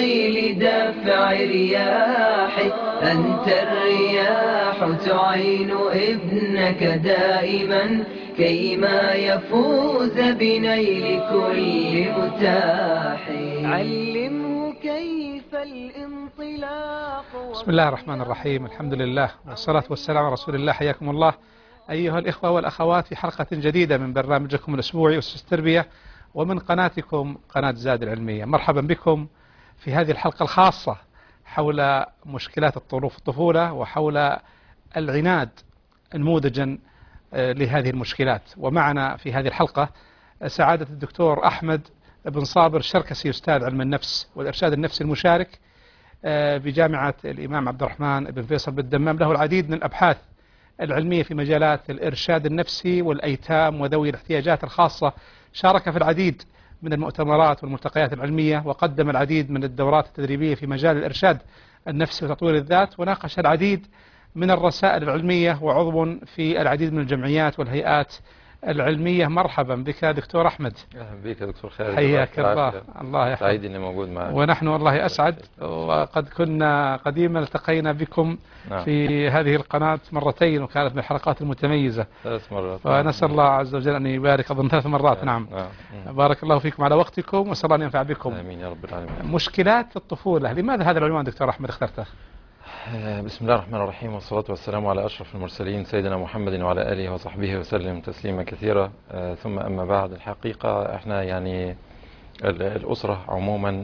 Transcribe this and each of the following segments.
تمضي لدفع رياحي، أنت الرياح تعين ابنك دائما كيما يفوز بنيل كل متاح. علمه كيف الانطلاق. بسم الله الرحمن الرحيم، الحمد لله والصلاة والسلام على رسول الله. حياكم الله أيها الإخوة والأخوات في حلقة جديدة من برنامجكم الأسبوعي أسس التربية ومن قناتكم قناة زاد العلمية. مرحبا بكم في هذه الحلقة الخاصة حول مشكلات الطفولة وحول العناد نموذجا لهذه المشكلات. ومعنا في هذه الحلقة سعادة الدكتور أحمد بن صابر الشركسي، أستاذ علم النفس والإرشاد النفسي المشارك بجامعة الإمام عبد الرحمن بن فيصل بالدمام. له العديد من الأبحاث العلمية في مجالات الإرشاد النفسي والأيتام وذوي الاحتياجات الخاصة. شارك في العديد من المؤتمرات والملتقيات العلمية، وقدم العديد من الدورات التدريبية في مجال الإرشاد النفسي وتطوير الذات، وناقش العديد من الرسائل العلمية، وعضو في العديد من الجمعيات والهيئات العلمية. مرحبا بك دكتور أحمد. أهلا بك دكتور خالد، حياك الله. الله يحفظك. سعيد إني موجود معك. ونحن والله أسعد، وقد كنا قديما التقينا بكم في هذه القناة مرتين، وكانت من الحلقات المتميزة 3 مرات. ونسأل الله عز وجل أن يبارك، أظن 3 مرات. نعم. بارك الله فيكم على وقتكم، وأسأل الله أن ينفع بكم. آمين يا رب العالمين. مشكلات الطفولة، لماذا هذا العنوان دكتور أحمد اخترته؟ بسم الله الرحمن الرحيم، والصلاة والسلام على أشرف المرسلين سيدنا محمد وعلى آله وصحبه وسلم تسليما كثيرا. ثم أما بعد، الحقيقة احنا يعني الأسرة عموما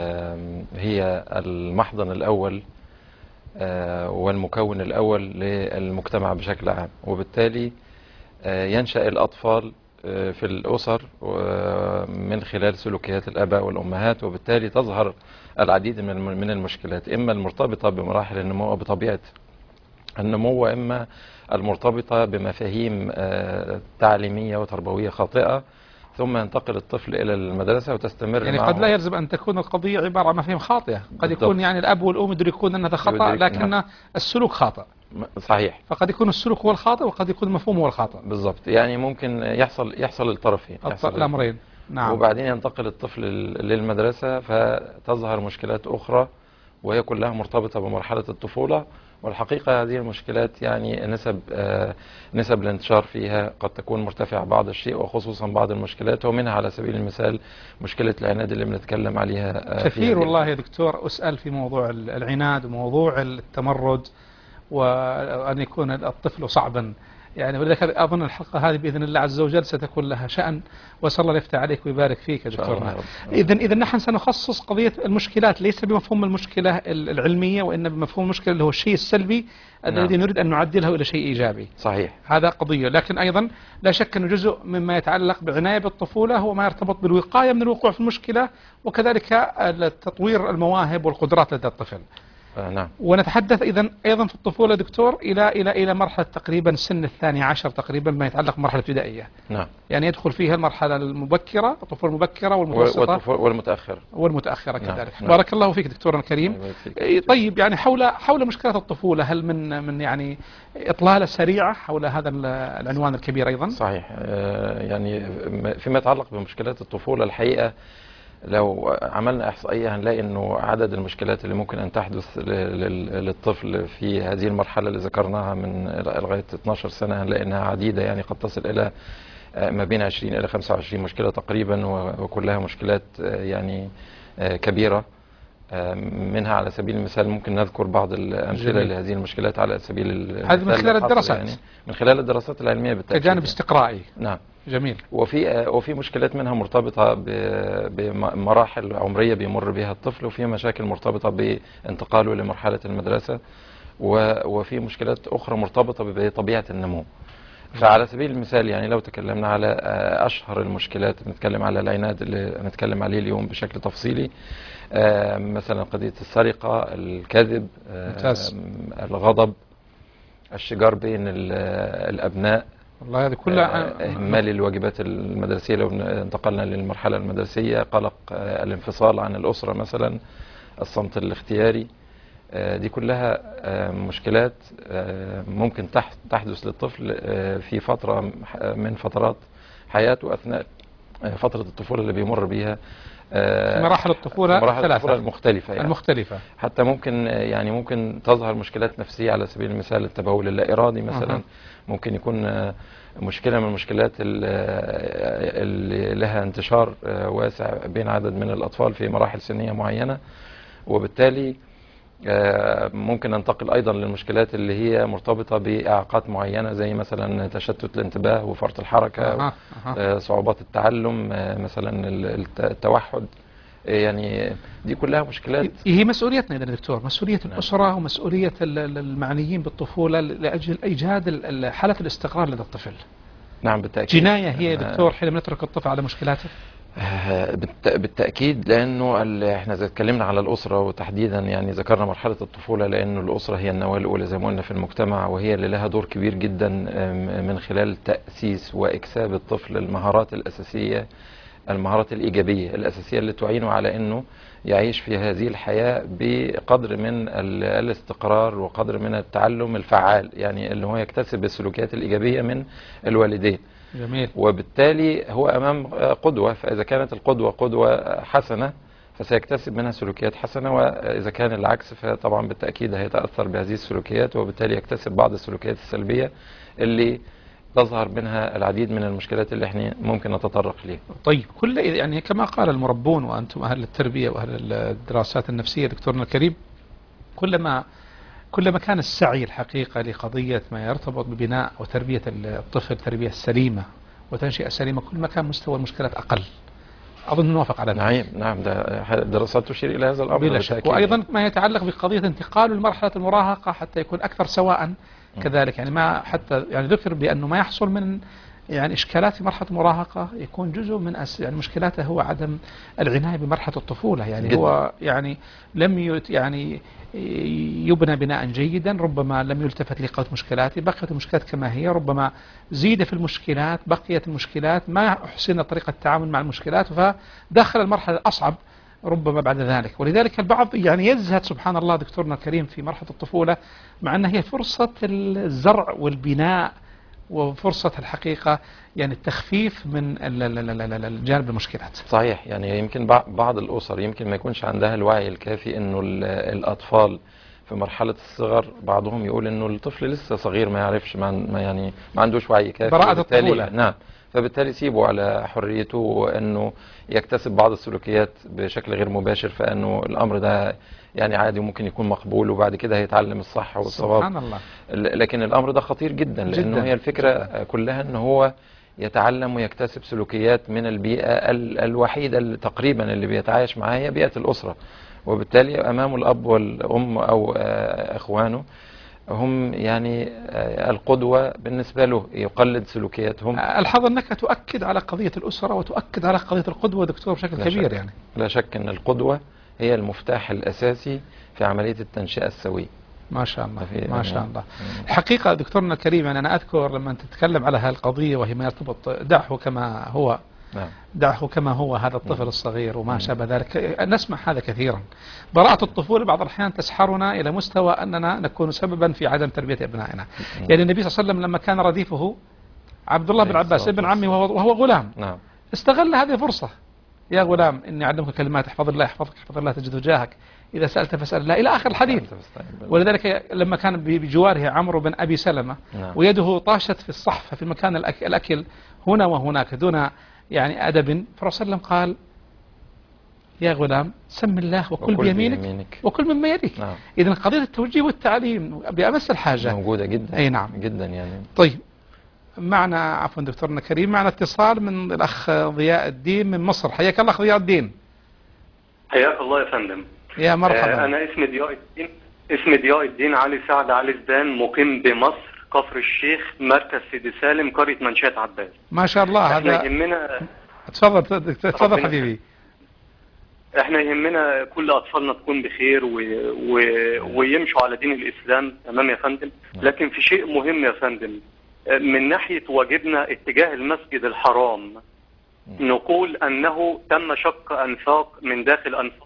هي المحضن الأول والمكون الأول للمجتمع بشكل عام، وبالتالي ينشأ الأطفال في الأسر من خلال سلوكيات الآباء والأمهات، وبالتالي تظهر العديد من المشكلات، إما المرتبطة بمراحل النمو بطبيعة النمو، وإما المرتبطة بمفاهيم تعليمية وتربوية خاطئة، ثم ينتقل الطفل إلى المدرسة وتستمر يعني معه. قد لا يلزم أن تكون القضية عبارة عن مفاهيم خاطئة، قد يكون يعني الأب والأم يدركون أن هذا خطأ، لكن السلوك خاطئ. صحيح. فقد يكون السلوك هو الخاطئ، وقد يكون المفهوم هو الخاطئ. بالضبط، يعني ممكن يحصل الطرفين، الأمرين. نعم. وبعدين ينتقل الطفل للمدرسة فتظهر مشكلات أخرى، وهي كلها مرتبطة بمرحلة الطفولة. والحقيقة هذه المشكلات يعني نسب الانتشار فيها قد تكون مرتفعة بعض الشيء، وخصوصا بعض المشكلات، ومنها على سبيل المثال مشكلة العناد اللي بنتكلم عليها كثير. والله يا دكتور أسأل في موضوع العناد وموضوع التمرد، وأن يكون الطفل صعبا يعني. ولذلك أظن الحلقة هذه بإذن الله عز وجل ستكون لها شأن، وأسأل الله يفتح عليك ويبارك فيك يا دكتورنا. إذن نحن سنخصص قضية المشكلات ليس بمفهوم المشكلة العلمية، وإن بمفهوم المشكلة اللي هو الشيء السلبي الذي نريد أن نعدله إلى شيء إيجابي. صحيح. هذا قضية، لكن أيضا لا شك أنه جزء مما يتعلق بالعناية بالطفولة هو ما يرتبط بالوقاية من الوقوع في المشكلة، وكذلك تطوير المواهب والقدرات لدى الطفل. نعم. ونتحدث أيضا في الطفولة دكتور إلى مرحلة تقريبا سن 12 تقريبا، ما يتعلق بمرحلة ابتدائية. نعم. يعني يدخل فيها المرحلة المبكرة، الطفولة المبكرة والمتوسطة والمتأخرة كذلك. نعم. بارك الله فيك دكتورنا الكريم. طيب، يعني حول مشكلات الطفولة، هل من يعني إطلالة سريعة حول هذا العنوان الكبير أيضا؟ صحيح. يعني فيما يتعلق بمشكلات الطفولة، الحقيقة لو عملنا إحصائية هنلاقي أنه عدد المشكلات اللي ممكن أن تحدث للطفل في هذه المرحلة اللي ذكرناها من لغاية 12 سنة، هنلاقي أنها عديدة، يعني قد تصل إلى ما بين 20 إلى 25 مشكلة تقريبا، وكلها مشكلات يعني كبيرة. منها على سبيل المثال ممكن نذكر بعض الأمثلة لهذه المشكلات على سبيل المثال. هذا من خلال الدراسات، يعني من خلال الدراسات العلمية بالتأكيد، كجانب استقرائي. نعم. جميل. وفي مشكلات منها مرتبطة بمراحل عمرية بيمر بها الطفل، وفي مشاكل مرتبطة بانتقاله لمرحلة المدرسة، وفي مشكلات أخرى مرتبطة بطبيعة النمو. فعلى سبيل المثال يعني لو تكلمنا على أشهر المشكلات، نتكلم على العناد اللي نتكلم عليه اليوم بشكل تفصيلي. مثلا قضية السرقة، الكذب، الغضب، الشجار بين الأبناء، والله هذه كلها إهمال الواجبات المدرسية لو انتقلنا للمرحلة المدرسية، قلق الانفصال عن الأسرة مثلا، الصمت الاختياري. دي كلها مشكلات ممكن تحدث للطفل في فترة من فترات حياته أثناء فترة الطفولة اللي بيمر بيها في مراحل الطفولة مراحل الثلاثة الطفولة المختلفة يعني. المختلفة. حتى ممكن تظهر مشكلات نفسية، على سبيل المثال التبول اللا إرادي مثلا. ممكن يكون مشكلة من المشكلات اللي لها انتشار واسع بين عدد من الأطفال في مراحل سنية معينة. وبالتالي ممكن ننتقل أيضا للمشكلات اللي هي مرتبطة بإعاقات معينة، زي مثلا تشتت الانتباه وفرط الحركة، صعوبات التعلم، مثلا التوحد. يعني دي كلها مشكلات. هي مسؤوليتنا يا دكتور، مسؤولية الأسرة ومسؤولية المعنيين بالطفولة لأجل إيجاد حالة الاستقرار لدى الطفل. نعم بالتأكيد. جناية هي يا دكتور حينما نترك الطفل على مشكلاته؟ بالتأكيد، لأنه احنا إذا اتكلمنا على الأسرة وتحديدا يعني ذكرنا مرحلة الطفولة، لأنه الأسرة هي النواة الأولى زي ما قلنا في المجتمع، وهي اللي لها دور كبير جدا من خلال تأسيس وإكساب الطفل المهارات الأساسية، المهارات الإيجابية الأساسية اللي تعينه على أنه يعيش في هذه الحياة بقدر من الاستقرار وقدر من التعلم الفعال، يعني اللي هو يكتسب السلوكيات الإيجابية من الوالدين. جميل. وبالتالي هو أمام قدوة، فإذا كانت القدوة قدوة حسنة فسيكتسب منها سلوكيات حسنة، وإذا كان العكس فطبعا بالتأكيد هيتأثر بهذه السلوكيات، وبالتالي يكتسب بعض السلوكيات السلبية اللي تظهر منها العديد من المشكلات اللي احنا ممكن نتطرق ليها. طيب، يعني كما قال المربون وأنتم أهل التربية وأهل الدراسات النفسية دكتورنا الكريم، كلما كان السعي الحقيقة لقضية ما يرتبط ببناء وتربية الطفل تربية سليمة وتنشئة سليمة، كل ما كان مستوى المشكلات أقل. أظن نوافق على ذلك. نعم، دراسات تشير إلى هذا الأمر بلا شك. وأيضا ما يتعلق بقضية انتقاله لمرحلة المراهقة حتى يكون أكثر سواء كذلك، يعني ما حتى يعني ذكر بأنه ما يحصل من يعني إشكالات في مرحلة المراهقة يكون جزء من يعني مشكلاته هو عدم العناية بمرحلة الطفولة، يعني جدا. هو يعني لم يعني يبنى بناء جيدا، ربما لم يلتفت لقضية مشكلاته، بقيت المشكلات كما هي، ربما زيد في المشكلات، بقيت المشكلات، ما أحسن طريقة التعامل مع المشكلات، فدخل المرحلة الأصعب ربما بعد ذلك. ولذلك البعض يعني يزهد سبحان الله دكتورنا الكريم في مرحلة الطفولة، مع أنها هي فرصة الزرع والبناء وفرصة الحقيقة يعني التخفيف من الجانب المشكلات. صحيح، يعني يمكن بعض الأسر يمكن ما يكونش عندها الوعي الكافي إنه الأطفال في مرحلة الصغر، بعضهم يقول إنه الطفل لسه صغير ما يعرفش، ما عندوش وعي كافي، براءة الطفولة. نعم، فبالتالي سيبه على حريته وأنه يكتسب بعض السلوكيات بشكل غير مباشر، فأنه الأمر ده يعني عادي وممكن يكون مقبول، وبعد كده هيتعلم الصح والصواب. سبحان الله. لكن الأمر ده خطير جدا، لأنه هي الفكرة كلها أنه هو يتعلم ويكتسب سلوكيات من البيئة الوحيدة اللي تقريبا اللي بيتعايش معها هي بيئة الأسرة، وبالتالي أمام الأب والأم أو إخوانه هم يعني القدوة بالنسبة له، يقلد سلوكياتهم. الحظ أنك تؤكد على قضية الأسرة وتؤكد على قضية القدوة دكتور بشكل كبير. يعني لا شك أن القدوة هي المفتاح الأساسي في عملية التنشئة السوية. ما شاء الله ما شاء الله. الحقيقة دكتورنا الكريم، يعني أنا أذكر لما تتكلم على هالقضية وهي ما يرتبط دعه كما هو، دعه كما هو هذا الطفل الصغير وما شابه ذلك، نسمع هذا كثيرا. براءة الطفولة بعض الأحيان تسحرنا إلى مستوى أننا نكون سببا في عدم تربية أبنائنا. يعني النبي صلى الله عليه وسلم لما كان رديفه عبد الله بن عباس ابن عمي وهو غلام، استغل هذه الفرصة. يا غلام إني أعلمك كلمات، احفظ الله يحفظك، احفظ الله تجد وجاهك، إذا سألت فاسأل الله، إلى آخر الحديث. ولذلك لما كان بجواره عمرو بن أبي سلمة ويده طاشت في الصحفة في مكان الأكل هنا وهناك دون يعني أدب، فالرسول صلى الله عليه وسلم قال يا غلام سم الله وكل بيمينك وكل مما يليك. إذن قضية التوجيه والتعليم بأمس الحاجة موجودة جدا. أي نعم جدا يعني. طيب، معنا عفوا دكتورنا كريم، معنا اتصال من الأخ ضياء الدين من مصر. حياك الله أخ ضياء الدين. حياك الله يا فندم. يا مرحبا. أنا اسمي ضياء الدين علي سعد علي زدان، مقيم بمصر كفر الشيخ، مركز سيدي سالم، قرية منشية عباس. ما شاء الله. هذا يهمنا. تفضل حبيبي. احنا يهمنا كل أطفالنا تكون بخير ويمشوا على دين الإسلام، تمام يا فندم. لكن في شيء مهم يا فندم، من ناحية واجبنا اتجاه المسجد الحرام، نقول أنه تم شق أنفاق من داخل أنفاق.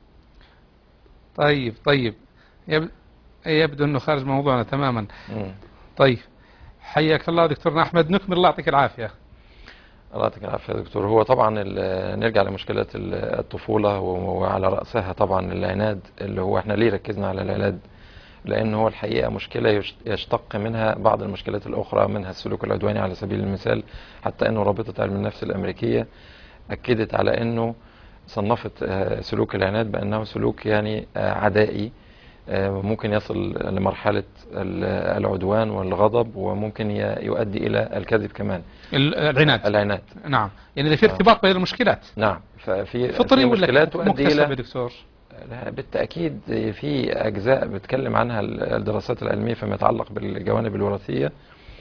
طيب يبدو أنه خارج موضوعنا تماما. طيب، حياك الله دكتورنا أحمد، نكمل. الله يعطيك العافية. الله يعطيك العافية يا دكتور. هو طبعا نرجع لمشكلة الطفولة وعلى رأسها طبعا العناد، اللي هو احنا ليه ركزنا على العناد؟ لأن هو الحقيقة مشكلة يشتق منها بعض المشكلات الأخرى، منها السلوك العدواني على سبيل المثال، حتى أنه رابطة علم النفس الأمريكية أكدت على أنه صنفت سلوك العناد بأنه سلوك يعني عدائي، ممكن يصل لمرحلة العدوان والغضب، وممكن يؤدي إلى الكذب كمان. العناد نعم، يعني في ارتباط بين المشكلات. نعم، ففي فطري ولا مشكلات تؤدي إلى يا دكتور؟ بالتأكيد في أجزاء بتكلم عنها الدراسات العلمية فيما يتعلق بالجوانب الوراثية،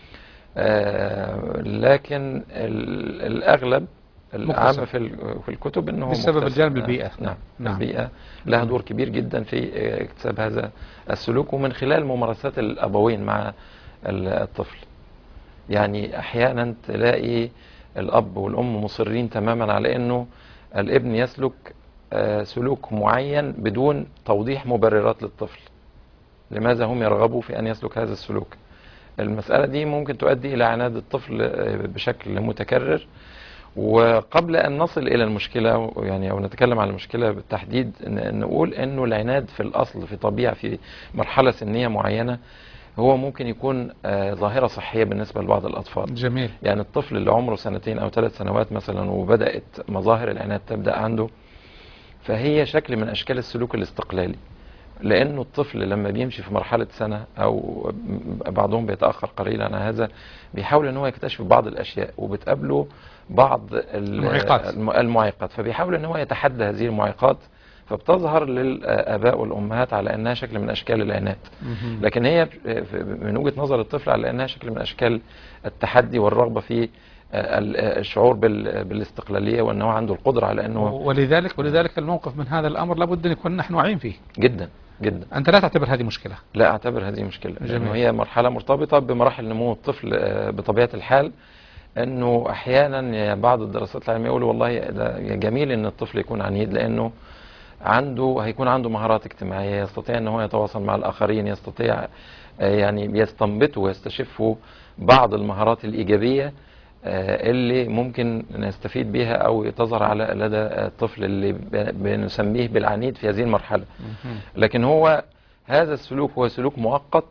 لكن الأغلب العام في الكتب انه بسبب الجانب البيئة. نعم. البيئة لها دور كبير جدا في اكتساب هذا السلوك، ومن خلال ممارسات الأبوين مع الطفل. يعني أحيانا تلاقي الأب والأم مصرين تماما على أنه الابن يسلك سلوك معين بدون توضيح مبررات للطفل لماذا هم يرغبوا في أن يسلك هذا السلوك. المسألة دي ممكن تؤدي إلى عناد الطفل بشكل متكرر. وقبل أن نصل إلى المشكلة يعني أو نتكلم عن المشكلة بالتحديد، نقول أنه العناد في الأصل في طبيعة في مرحلة سنية معينة هو ممكن يكون ظاهرة صحية بالنسبة لبعض الأطفال. جميل. يعني الطفل اللي عمره 2 أو 3 سنوات مثلا وبدأت مظاهر العناد تبدأ عنده، فهي شكل من أشكال السلوك الاستقلالي، لأنه الطفل لما بيمشي في مرحلة سنة أو بعضهم بيتأخر قليلا عن هذا، بيحاول أنه يكتشف بعض الأشياء وبتقابله بعض المعيقات، فبيحاول أنه يتحدى هذه المعيقات، فبتظهر للآباء والأمهات على أنها شكل من أشكال العناد. لكن هي من وجهة نظر الطفل على أنها شكل من أشكال التحدي والرغبة في الشعور بالاستقلالية، وأنه عنده القدرة على أنه ولذلك الموقف من هذا الأمر لابد أن يكون نحن واعيين فيه جدا جدا. أنت لا تعتبر هذه مشكلة؟ لا أعتبر هذه مشكلة، لأنه هي مرحلة مرتبطة بمراحل نمو الطفل بطبيعة الحال. أنه أحيانا بعض الدراسات العلمية يقولوا والله ده جميل أن الطفل يكون عنيد، لأنه هيكون عنده مهارات اجتماعية، يستطيع أنه هو يتواصل مع الآخرين، يستطيع يعني يستنبطوا ويستشفوا بعض المهارات الإيجابية اللي ممكن نستفيد بها أو تظهر على لدى الطفل اللي بنسميه بالعنيد في هذه المرحلة. لكن هو هذا السلوك هو سلوك مؤقت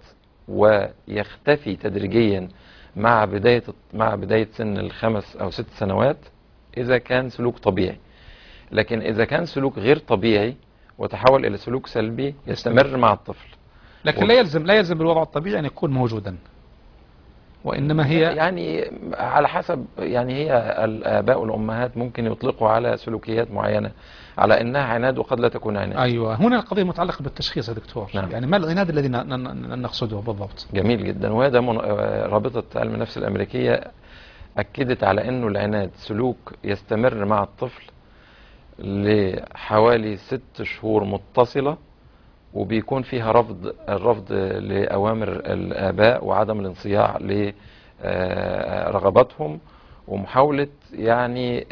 ويختفي تدريجيا مع بداية سن 5 أو 6 سنوات إذا كان سلوك طبيعي. لكن إذا كان سلوك غير طبيعي وتحول إلى سلوك سلبي يستمر مع الطفل. لكن لا يلزم بالوضع الطبيعي أن يكون موجودا، وإنما هي يعني على حسب، يعني هي الآباء والأمهات ممكن يطلقوا على سلوكيات معينة على أنها عناد وقد لا تكون عناد. أيوة، هنا القضية متعلقة بالتشخيص يا دكتور. نعم. يعني ما العناد الذي نقصده بالضبط؟ جميل جدا. وهذا رابطة علم النفس الأمريكية أكدت على أنه العناد سلوك يستمر مع الطفل لحوالي 6 شهور متصلة، وبيكون فيها الرفض لأوامر الآباء وعدم الانصياع لرغباتهم، ومحاولة يعني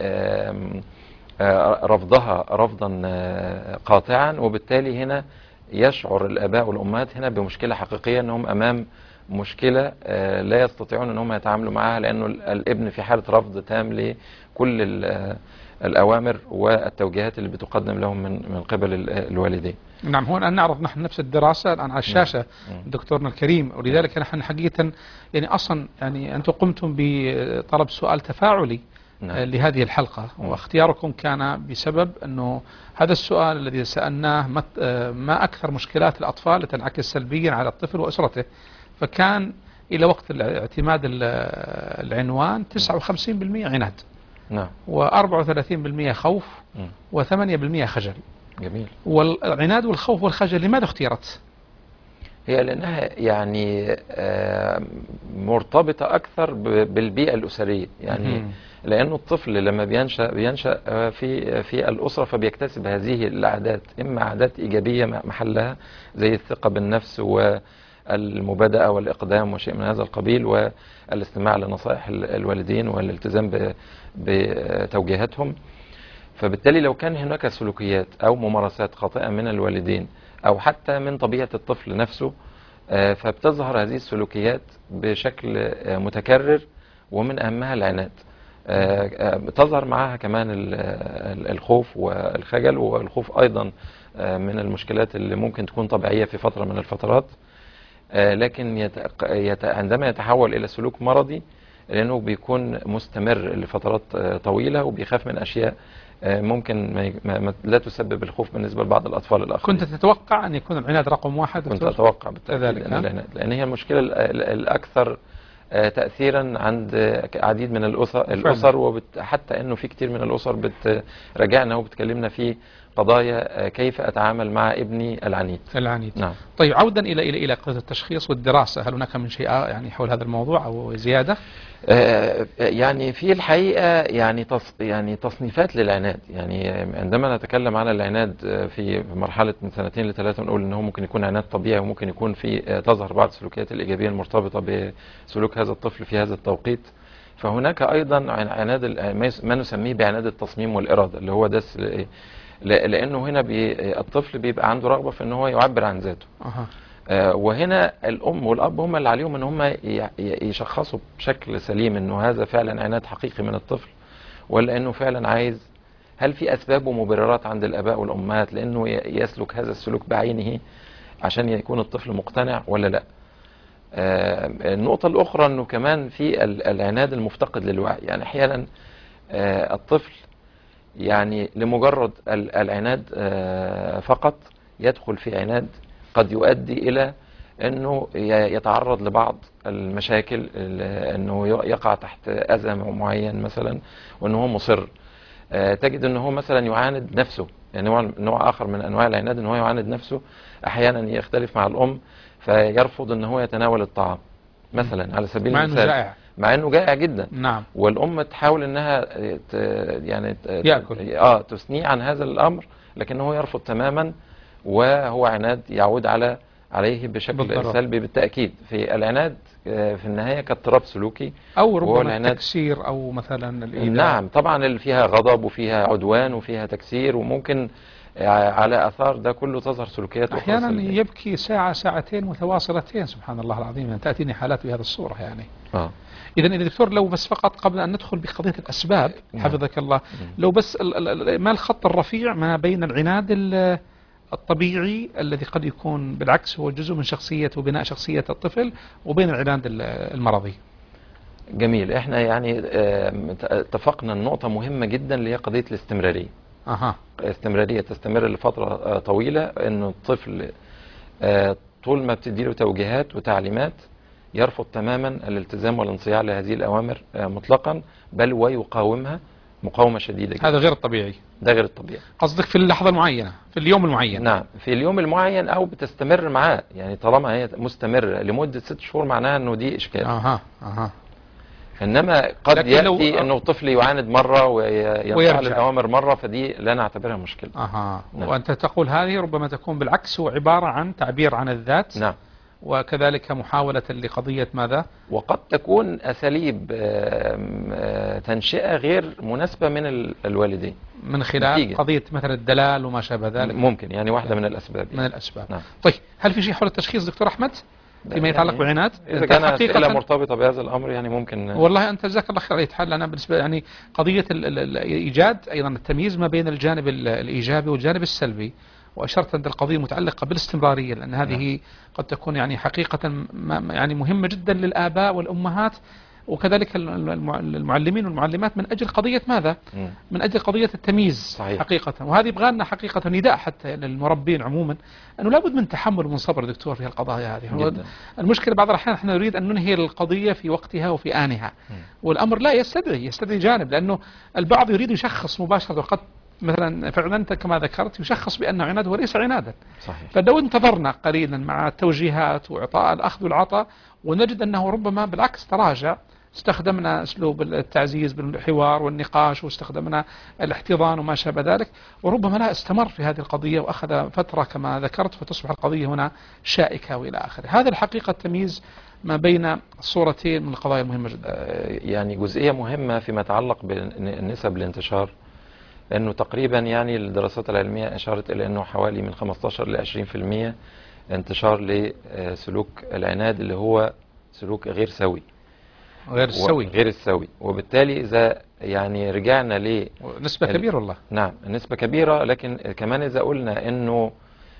رفضها رفضا قاطعا. وبالتالي هنا يشعر الآباء والأمهات هنا بمشكلة حقيقية، أنهم أمام مشكلة لا يستطيعون أنهم يتعاملوا معها، لأنه الابن في حالة رفض تام لكل الأوامر والتوجيهات اللي بتقدم لهم من قبل الوالدين. نعم، هون أن نعرض نحن نفس الدراسة الآن على الشاشة دكتورنا الكريم، ولذلك نحن حقيقة يعني أصلا يعني أنتم قمتم بطلب سؤال تفاعلي لهذه الحلقة، واختياركم كان بسبب أنه هذا السؤال الذي سألناه ما أكثر مشكلات الأطفال تنعكس سلبيا على الطفل وأسرته، فكان إلى وقت اعتماد العنوان 59% عناد، نعم، و34% خوف، و8% خجل. جميل. والعناد والخوف والخجل لماذا اختيرت؟ هي لأنها يعني مرتبطة أكثر بالبيئة الأسرية، يعني لأنه الطفل لما بينشأ في الأسرة فبيكتسب هذه العادات، إما عادات إيجابية محلها زي الثقة بالنفس والمبادئة والإقدام وشيء من هذا القبيل، والاستماع لنصائح الوالدين والالتزام بتوجيهاتهم. فبالتالي لو كان هناك سلوكيات أو ممارسات خاطئة من الوالدين أو حتى من طبيعة الطفل نفسه، فبتظهر هذه السلوكيات بشكل متكرر، ومن أهمها العناد. تظهر معها كمان الخوف والخجل، والخوف أيضا من المشكلات اللي ممكن تكون طبيعية في فترة من الفترات، لكن عندما يتحول إلى سلوك مرضي لأنه بيكون مستمر لفترات طويلة وبيخاف من أشياء ممكن لا تسبب الخوف بالنسبة لبعض الأطفال الآخرين. كنت تتوقع أن يكون العناد رقم واحد دكتور؟ كنت أتوقع بالتأكيد أن العناد، لأن هي المشكلة الأكثر تأثيرا عند عديد من الأسر وحتى أنه في كتير من الأسر بتراجعنا وبتكلمنا في قضايا كيف أتعامل مع ابني العنيد. نعم. طيب عودا إلى قضية التشخيص والدراسة، هل هناك من شيء يعني حول هذا الموضوع أو زيادة؟ يعني في الحقيقة يعني تصنيفات للعناد. يعني عندما نتكلم عن العناد في مرحلة من 2 ل3 نقول أنه ممكن يكون عناد طبيعي، وممكن يكون تظهر بعض السلوكيات الإيجابية المرتبطة بسلوك هذا الطفل في هذا التوقيت. فهناك أيضا عناد ما نسميه بعناد التصميم والإرادة، اللي هو ده لأنه هنا الطفل بيبقى عنده رغبة في أنه هو يعبر عن ذاته. وهنا الأم والأب هم اللي عليهم أن هم يشخصوا بشكل سليم أنه هذا فعلا عناد حقيقي من الطفل، ولا أنه فعلا عايز، هل في أسباب ومبررات عند الآباء والأمهات لأنه يسلك هذا السلوك بعينه عشان يكون الطفل مقتنع ولا لا. النقطة الأخرى أنه كمان في العناد المفتقد للوعي. يعني أحيانا الطفل يعني لمجرد العناد فقط يدخل في عناد قد يؤدي إلى أنه يتعرض لبعض المشاكل، أنه يقع تحت أذى معين مثلا، وأنه هو مصر. تجد أنه هو مثلا يعاند نفسه، يعني نوع آخر من أنواع العناد أنه هو يعاند نفسه. أحيانا يختلف مع الأم فيرفض أنه هو يتناول الطعام مثلا على سبيل المثال، مع أنه جائع جدا. نعم. والأم تحاول أنها يعني يأكل تثنيه عن هذا الأمر، لكنه هو يرفض تماما، وهو عناد يعود عليه بشكل سلبي بالتأكيد. في العناد في النهاية كاضطراب سلوكي أو ربما تكسير أو مثلا الإيذاء. نعم طبعا، اللي فيها غضب وفيها عدوان وفيها تكسير، وممكن على أثار ده كله تظهر سلوكيات أخرى أحيانا سلبية. يبكي ساعة ساعتين متواصلتين، سبحان الله العظيم، يعني تأتيني حالات بهذه الصورة يعني. إذا دكتور لو بس فقط قبل أن ندخل بقضية الأسباب حفظك الله، لو بس ما الخط الرفيع ما بين العناد الطبيعي الذي قد يكون بالعكس هو جزء من شخصية وبناء شخصية الطفل، وبين العناد المرضي؟ جميل. احنا يعني اتفقنا النقطة مهمة جدا اللي هي قضية الاستمرارية. استمرارية تستمر لفترة طويلة، انه الطفل طول ما بتديله توجيهات وتعليمات يرفض تماما الالتزام والانصياع لهذه الأوامر مطلقا، بل ويقاومها مقاومة شديدة جدا. هذا غير الطبيعي. ده غير الطبيعي. قصدك في اللحظة المعينة، في اليوم المعين؟ نعم، في اليوم المعين أو بتستمر معاه. يعني طالما هي مستمرة لمدة 6 شهور معناها أنه دي إشكال. إنما قد يأتي أنه الطفل يعاند مرة وينفعل الأوامر مرة، فدي لا نعتبرها مشكلة. نعم. وأنت تقول هذه ربما تكون بالعكس هو عبارة عن تعبير عن الذات. نعم. وكذلك محاولة لقضية ماذا؟ وقد تكون أساليب تنشئة غير مناسبة من الوالدين من خلال نتيجة قضية مثلا الدلال وما شابه ذلك. ممكن يعني واحدة من الأسباب. من الأسباب. نعم. طيب هل في شيء حول التشخيص دكتور أحمد فيما يتعلق بالعناد؟ إذا كان أسئلة مرتبطة بهذا الأمر يعني ممكن. والله أنت جزاك الله خير على حال. أنا بالنسبة يعني قضية الإيجاد أيضا التمييز ما بين الجانب الإيجابي والجانب السلبي، وأشرت أن القضية متعلقة بالاستمرارية، لأن هذه قد تكون يعني حقيقة يعني مهمة جدا للآباء والأمهات وكذلك المعلمين والمعلمات من أجل قضية ماذا؟ من أجل قضية التمييز. صحيح. حقيقة. وهذه يبغى لنا حقيقة نداء حتى للمربين عموما أنه لابد من تحمل ومن صبر دكتور في القضايا هذه. المشكلة بعض الأحيان احنا نريد أن ننهي القضية في وقتها وفي آنها، والأمر لا يستدعي جانب، لأنه البعض يريد يشخص مباشرة، وقد مثلا فعلا أنت كما ذكرت يشخص بأنه عناد وليس عنادا. صحيح. فلو انتظرنا قليلا مع التوجيهات وإعطاء الأخذ والعطاء ونجد أنه ربما بالعكس تراجع، استخدمنا أسلوب التعزيز بالحوار والنقاش، واستخدمنا الاحتضان وما شابه ذلك، وربما لا استمر في هذه القضية وأخذ فترة كما ذكرت، فتصبح القضية هنا شائكة وإلى آخره. هذا الحقيقة التمييز ما بين الصورتين من القضايا المهمة جدا. يعني جزئية مهمة فيما يتعلق بالنسب الانتشار، لأنه تقريبا يعني الدراسات العلمية أشارت إلى أنه حوالي من 15 ل 20% انتشار لسلوك العناد اللي هو سلوك غير سوي. غير السوي. غير السوي. وبالتالي إذا يعني رجعنا ل نسبة كبيرة والله. نعم نسبة كبيرة، لكن كمان إذا قلنا إنه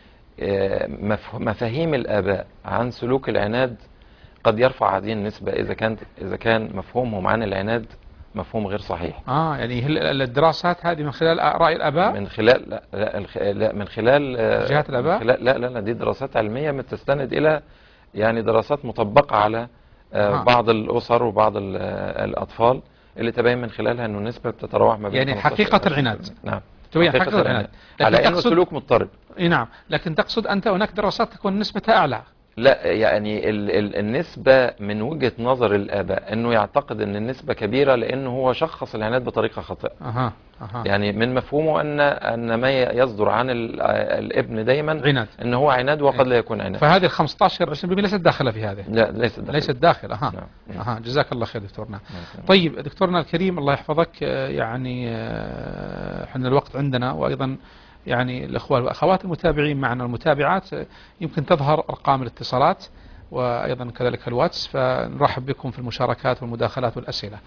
مفاهيم الآباء عن سلوك العناد قد يرفع هذه النسبة إذا كان مفهومهم عن العناد مفهوم غير صحيح. يعني الدراسات هذه من خلال آراء الآباء، من خلال لا من خلال جهات الآباء، لا دي دراسات علمية تستند إلى يعني دراسات مطبقة على بعض الأسر وبعض الأطفال اللي تبين من خلالها أنه النسبة بتتراوح ما بين يعني حقيقة العناد. نعم تبين حقيقة العناد على أنه سلوك مضطرب. نعم، لكن تقصد أنت هناك دراسات تكون نسبتها أعلى. لا يعني النسبة من وجهة نظر الآباء أنه يعتقد أن النسبة كبيرة لأنه هو شخص العناد بطريقة خاطئة. يعني من مفهومه أن ما يصدر عن الابن دايما عناد، أنه هو عناد وقد لا يكون عناد. فهذه ال 15 20% ليست داخلة في هذه. لا ليست داخلة. نعم. جزاك الله خير دكتورنا. طيب دكتورنا الكريم الله يحفظك، يعني احنا الوقت عندنا، وأيضا يعني الأخوة والأخوات المتابعين معنا والمتابعات يمكن تظهر أرقام الاتصالات وأيضا كذلك الواتس، فنرحب بكم في المشاركات والمداخلات والأسئلة.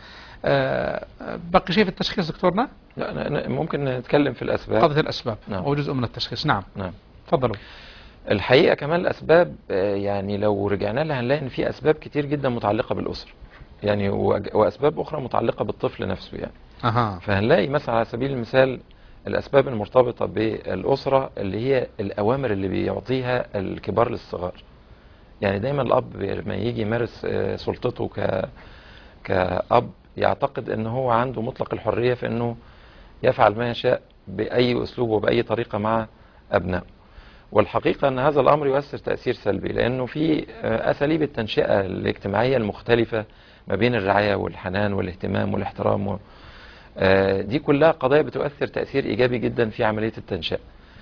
بقي شيء في التشخيص دكتورنا؟ لا ممكن نتكلم في الأسباب. قضية الأسباب. نعم. هو جزء من التشخيص. نعم. نعم. تفضلوا. الحقيقة كمان الأسباب يعني لو رجعنا لها هنلاقي إن في أسباب كتير جدا متعلقة بالأسرة، يعني وأسباب أخرى متعلقة بالطفل نفسه يعني. فهنلاقي مثلا على سبيل المثال الأسباب المرتبطة بالأسرة اللي هي الأوامر اللي بيعطيها الكبار للصغار. يعني دايما الأب لما يجي يمارس سلطته كأب يعتقد أنه هو عنده مطلق الحرية في أنه يفعل ما يشاء بأي أسلوب وبأي طريقة مع أبنائه. والحقيقة أن هذا الأمر يؤثر تأثير سلبي، لأنه في أساليب التنشئة الاجتماعية المختلفة ما بين الرعاية والحنان والاهتمام والاحترام دي كلها قضايا بتؤثر تأثير إيجابي جدا في عملية التنشئة.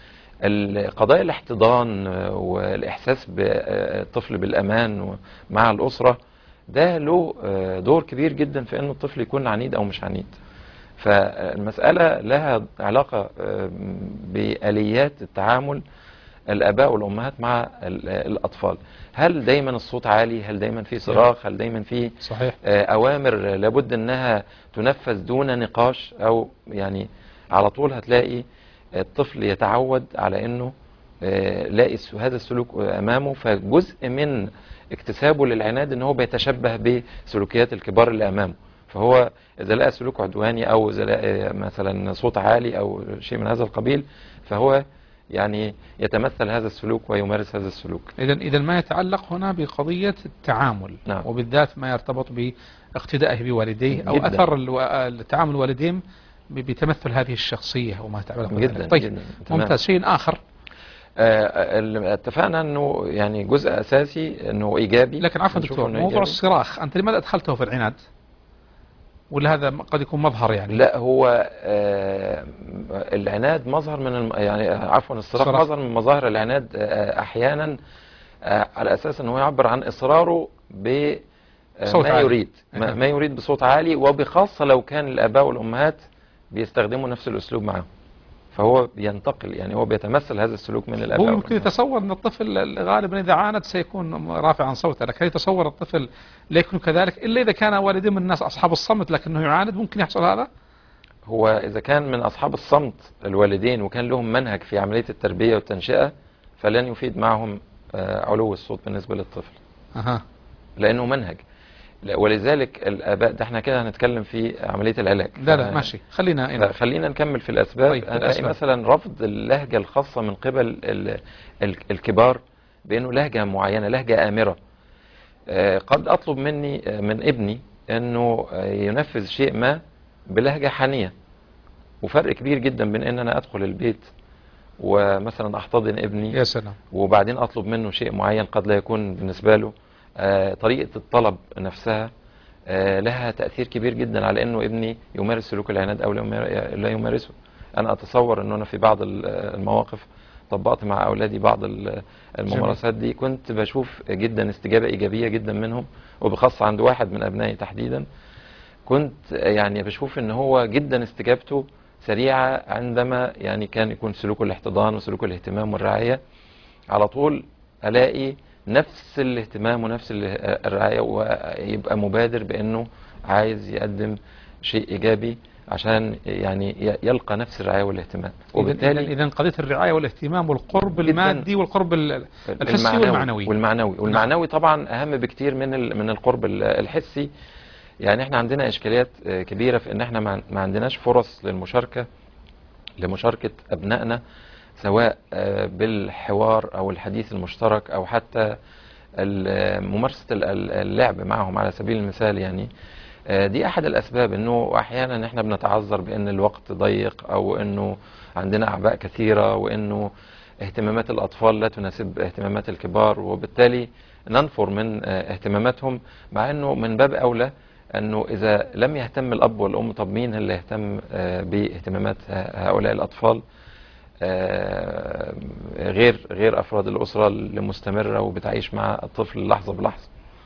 قضايا الاحتضان والإحساس بالطفل بالأمان مع الأسرة ده له دور كبير جدا في أن الطفل يكون عنيد أو مش عنيد. فالمسألة لها علاقة بآليات التعامل الآباء والأمهات مع الأطفال. هل دايما الصوت عالي؟ هل دايما في صراخ؟ هل دايما في أوامر لابد أنها تنفذ دون نقاش؟ أو يعني على طول هتلاقي الطفل يتعود على أنه لاقي هذا السلوك أمامه، فجزء من اكتسابه للعناد أنه بيتشبه بسلوكيات الكبار اللي أمامه. فهو إذا لقى سلوك عدواني أو إذا لقى مثلا صوت عالي أو شيء من هذا القبيل فهو يعني يتمثل هذا السلوك ويمارس هذا السلوك. إذا ما يتعلق هنا بقضية التعامل. نعم. وبالذات ما يرتبط باقتدائه بوالديه أو جداً. أثر التعامل الوالدين بتمثل هذه الشخصية وما يتعلق جدا. طيب جداً. ممتاز. شيء آخر اتفقنا أنه يعني جزء أساسي أنه إيجابي. لكن عفوا دكتور، موضوع الصراخ أنت لماذا أدخلته في العناد؟ ولا هذا قد يكون مظهر يعني؟ لا هو العناد مظهر من يعني عفوا الصراخ مظهر من مظاهر العناد احيانا على اساس انه يعبر عن اصراره بما يريد ما يريد بصوت عالي، وبخاصه لو كان الاباء والامهات بيستخدموا نفس الاسلوب معه فهو بينتقل، يعني هو بيتمثل هذا السلوك من الاباء. هو يمكن يتصور ان الطفل غالبا اذا عاند سيكون رافعا صوته، لكن يتصور الطفل لا يكون كذلك الا اذا كان والدين من الناس اصحاب الصمت لكنه يعاند. ممكن يحصل هذا؟ هو اذا كان من اصحاب الصمت الوالدين وكان لهم منهج في عملية التربية والتنشئة فلن يفيد معهم علو الصوت بالنسبة للطفل. لانه منهج. ولذلك الآباء ده احنا كده هنتكلم في عملية العلاج. لا ماشي، خلينا نكمل في الأسباب. طيب هنلاقي مثلا رفض اللهجة الخاصة من قبل الكبار بأنه لهجة معينة، لهجة آمرة. قد أطلب من ابني أنه ينفذ شيء ما بلهجة حانية، وفرق كبير جدا بين أن أنا أدخل البيت ومثلا أحتضن ابني يا سلام وبعدين أطلب منه شيء معين قد لا يكون بالنسبة له. طريقة الطلب نفسها لها تأثير كبير جدا على أنه ابني يمارس سلوك العناد أو لا يمارسه. أنا أتصور أنه أنا في بعض المواقف طبقت مع أولادي بعض الممارسات دي، كنت بشوف جدا استجابة إيجابية جدا منهم، وبخاصة عند واحد من أبنائي تحديدا كنت يعني بشوف أنه هو جدا استجابته سريعة عندما يعني كان يكون سلوك الاحتضان وسلوك الاهتمام والرعاية. على طول ألاقي نفس الاهتمام ونفس الرعاية ويبقى مبادر بأنه عايز يقدم شيء إيجابي عشان يعني يلقى نفس الرعاية والاهتمام. وبالتالي إذا قضية الرعاية والاهتمام والقرب المادي والقرب الحسي والمعنوي طبعا أهم بكتير من القرب الحسي. يعني احنا عندنا إشكاليات كبيرة في ان احنا ما عندناش فرص لمشاركة أبنائنا، سواء بالحوار أو الحديث المشترك أو حتى ممارسة اللعب معهم على سبيل المثال. يعني دي أحد الأسباب، أنه أحيانا احنا بنتعذر بأن الوقت ضيق، أو أنه عندنا أعباء كثيرة، وأنه اهتمامات الأطفال لا تناسب اهتمامات الكبار، وبالتالي ننفر من اهتماماتهم، مع أنه من باب أولى أنه إذا لم يهتم الأب والأم، طب مين اللي يهتم باهتمامات هؤلاء الأطفال غير أفراد الأسرة اللي مستمرة وبتعيش مع الطفل لحظة بلحظة.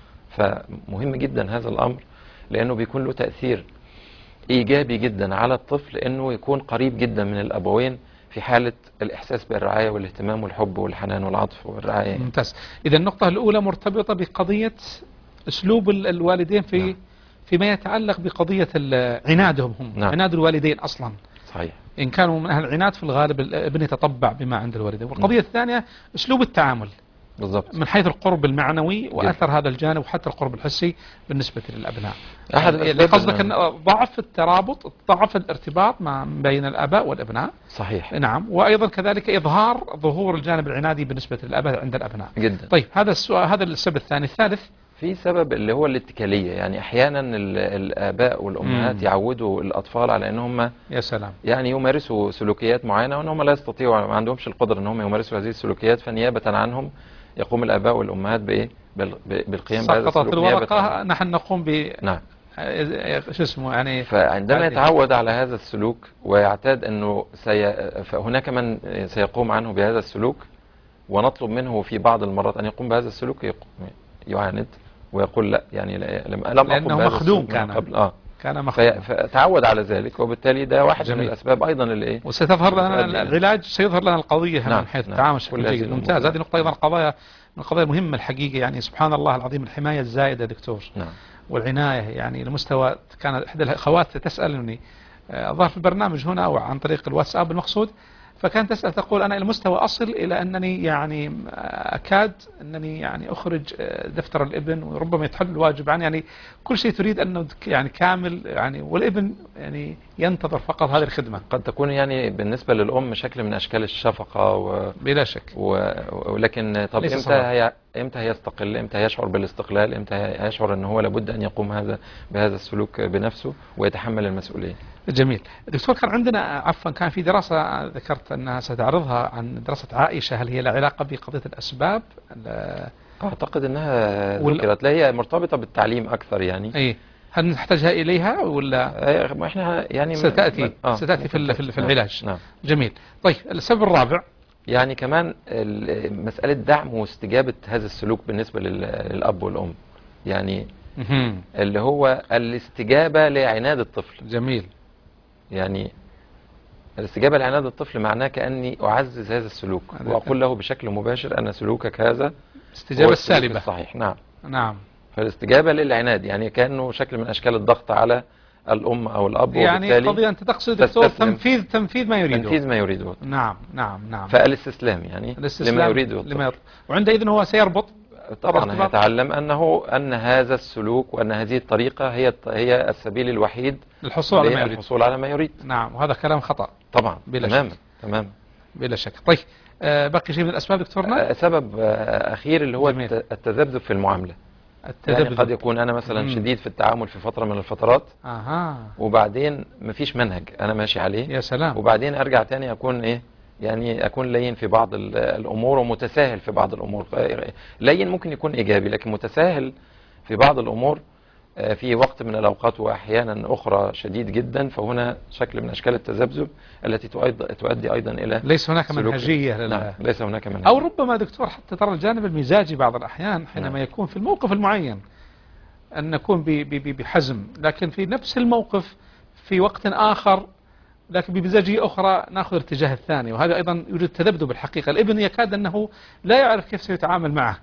فمهم جدا هذا الأمر، لأنه بيكون له تأثير إيجابي جدا على الطفل، أنه يكون قريب جدا من الأبوين في حالة الإحساس بالرعاية والاهتمام والحب والحنان والعطف والرعاية. ممتاز. إذا النقطة الأولى مرتبطة بقضية أسلوب الوالدين فيما يتعلق بقضية عنادهم هم. عناد الوالدين أصلا. صحيح. إن كانوا من أهل العناد في الغالب الابن يتطبع بما عند الوالدين. والقضية الثانية أسلوب التعامل بالضبط، من حيث القرب المعنوي وأثر هذا الجانب، وحتى القرب الحسي بالنسبة للأبناء. قصدك أن ضعف الترابط، ضعف الارتباط بين الآباء والأبناء. صحيح. نعم. وأيضا كذلك ظهور الجانب العنادي بالنسبة للآباء عند الأبناء. جدا. طيب هذا السؤال، هذا السبب الثاني. الثالث، في سبب اللي هو الاتكالية. يعني أحيانا الآباء والأمهات يعودوا الأطفال على أنهم يا سلام يعني يمارسوا سلوكيات معينة، وأنهم لا يستطيعوا، ما عندهمش القدرة أنهم يمارسوا هذه السلوكيات، فنيابة عنهم يقوم الآباء والأمهات بإيه؟ بالقيام بهذا السلوك. سقطت الورقة، نحن نقوم نعم. شو اسمه يعني. فعندما يتعود على هذا السلوك ويعتاد أنه فهناك من سيقوم عنه بهذا السلوك، ونطلب منه في بعض المرات أن يقوم بهذا السلوك، يعاند ويقول لا، يعني لم لأنه مخدوم كان قبل. كان مخدوم، فتعود على ذلك، وبالتالي ده واحد من الأسباب أيضا اللي إيه. وستظهر لنا العلاج، سيظهر لنا القضية من حيث التعامل بشكل جيد. ممتاز. هذه نقطة أيضا من القضايا المهمة الحقيقة. يعني سبحان الله العظيم، الحماية الزائدة دكتور. والعناية يعني لمستوى. كانت إحدى الأخوات تسألني ظهر في البرنامج هنا أو عن طريق الواتساب المقصود، فكانت تسأل تقول أنا إلى مستوى أصل إلى أنني يعني أكاد أنني يعني أخرج دفتر الابن، وربما يتحل الواجب عنه، يعني كل شيء تريد أنه يعني كامل، يعني والابن يعني ينتظر فقط هذه الخدمة. قد تكون يعني بالنسبة للأم شكل من أشكال الشفقة بلا شك. ولكن طب إمتى هيستقل؟ إمتى يشعر بالاستقلال؟ إمتى يشعر أنه هو لابد أن يقوم بهذا السلوك بنفسه ويتحمل المسؤولية؟ جميل. دكتور، كان عندنا عفوا كان في دراسة ذكرت أنها ستعرضها عن دراسة عائشة، هل هي لها علاقة بقضية الأسباب؟ أعتقد أنها ذكرت، لا هي مرتبطة بالتعليم أكثر يعني. أي هل نحتاجها إليها ولا؟ ما إحنا يعني ستأتي في العلاج. نعم. جميل. طيب السبب الرابع، يعني كمان مسألة دعم واستجابة هذا السلوك بالنسبة للأب والأم، يعني اللي هو الاستجابة لعناد الطفل. جميل. يعني الاستجابة لعناد الطفل معناه كأني أعزز هذا السلوك وأقول له بشكل مباشر أن سلوكك هذا استجابة السالبة. صحيح. نعم. نعم. فالاستجابة للعناد يعني كأنه شكل من أشكال الضغط على الأم أو الأب، يعني قضية أنت تقصد دكتور تنفيذ ما يريده. تنفيذ ما يريده. نعم. فالاستسلام يعني لما يريده. وعندئذ هو سيربط طبعا يتعلم أن هذا السلوك وأن هذه الطريقة هي السبيل الوحيد للحصول على ما يريد. نعم. وهذا كلام خطأ طبعا. تمام بلا شك. طيب باقي شيء من الأسباب دكتورنا؟ سبب أخير اللي هو التذبذب في المعاملة. يعني قد يكون أنا مثلا شديد في التعامل في فترة من الفترات، وبعدين مفيش منهج أنا ماشي عليه. يا سلام. وبعدين أرجع تاني أكون إيه، يعني أكون لين في بعض الأمور ومتساهل في بعض الأمور. لين ممكن يكون إيجابي، لكن متساهل في بعض الأمور في وقت من الأوقات، وأحيانا أخرى شديد جدا. فهنا شكل من أشكال التذبذب التي تؤدي أيضا إلى ليس هناك منهجية. نعم. ليس هناك منهجية. أو ربما دكتور حتى ترى الجانب المزاجي بعض الأحيان حينما يكون في الموقف المعين أن نكون بحزم، لكن في نفس الموقف في وقت آخر لكن بمزاجية أخرى نأخذ الاتجاه الثاني، وهذا أيضا يوجد تذبذب الحقيقة. الابن يكاد أنه لا يعرف كيف سيتعامل معه،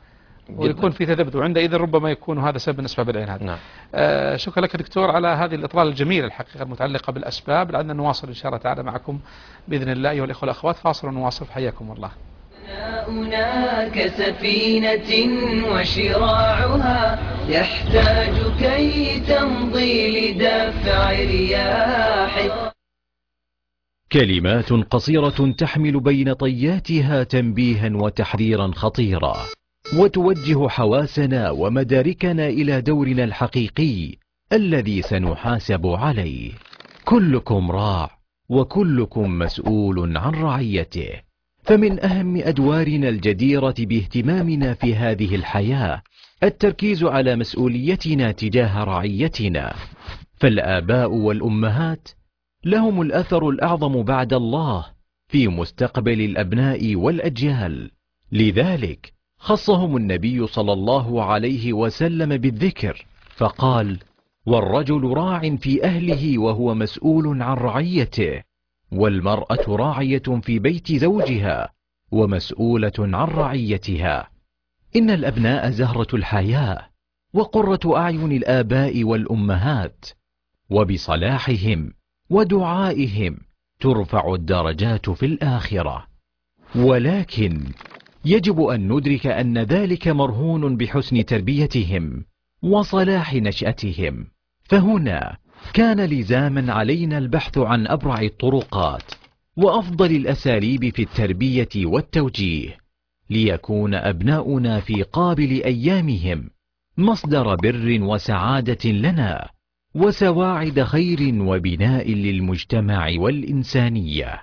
ويكون في تذبذب، وعندئذ ربما يكون هذا سبب من أسباب العناد. نعم. شكرا لك دكتور على هذه الإطلالة الجميلة الحقيقة المتعلقة بالأسباب. لعلنا نواصل إن شاء الله تعالى معكم بإذن الله أيها الإخوة والأخوات. فاصل ونواصل، حياكم الله. أبناؤنا كسفينة وشراعها يحتاج كي تمضي لدفع رياح. كلمات قصيرة تحمل بين طياتها تنبيها وتحذيرا خطيرا، وتوجه حواسنا ومداركنا إلى دورنا الحقيقي الذي سنحاسب عليه. كلكم راع وكلكم مسؤول عن رعيته. فمن أهم أدوارنا الجديرة باهتمامنا في هذه الحياة التركيز على مسؤوليتنا تجاه رعيتنا. فالآباء والأمهات لهم الأثر الأعظم بعد الله في مستقبل الأبناء والأجيال. لذلك خصهم النبي صلى الله عليه وسلم بالذكر، فقال: والرجل راع في أهله وهو مسؤول عن رعيته، والمرأة راعية في بيت زوجها ومسؤولة عن رعيتها. إن الأبناء زهرة الحياة وقرة أعين الآباء والأمهات، وبصلاحهم ودعائهم ترفع الدرجات في الآخرة. ولكن يجب أن ندرك أن ذلك مرهون بحسن تربيتهم وصلاح نشأتهم. فهنا كان لزاما علينا البحث عن أبرع الطرقات وأفضل الأساليب في التربية والتوجيه، ليكون أبناؤنا في قابل أيامهم مصدر بر وسعادة لنا وسواعد خير وبناء للمجتمع والإنسانية.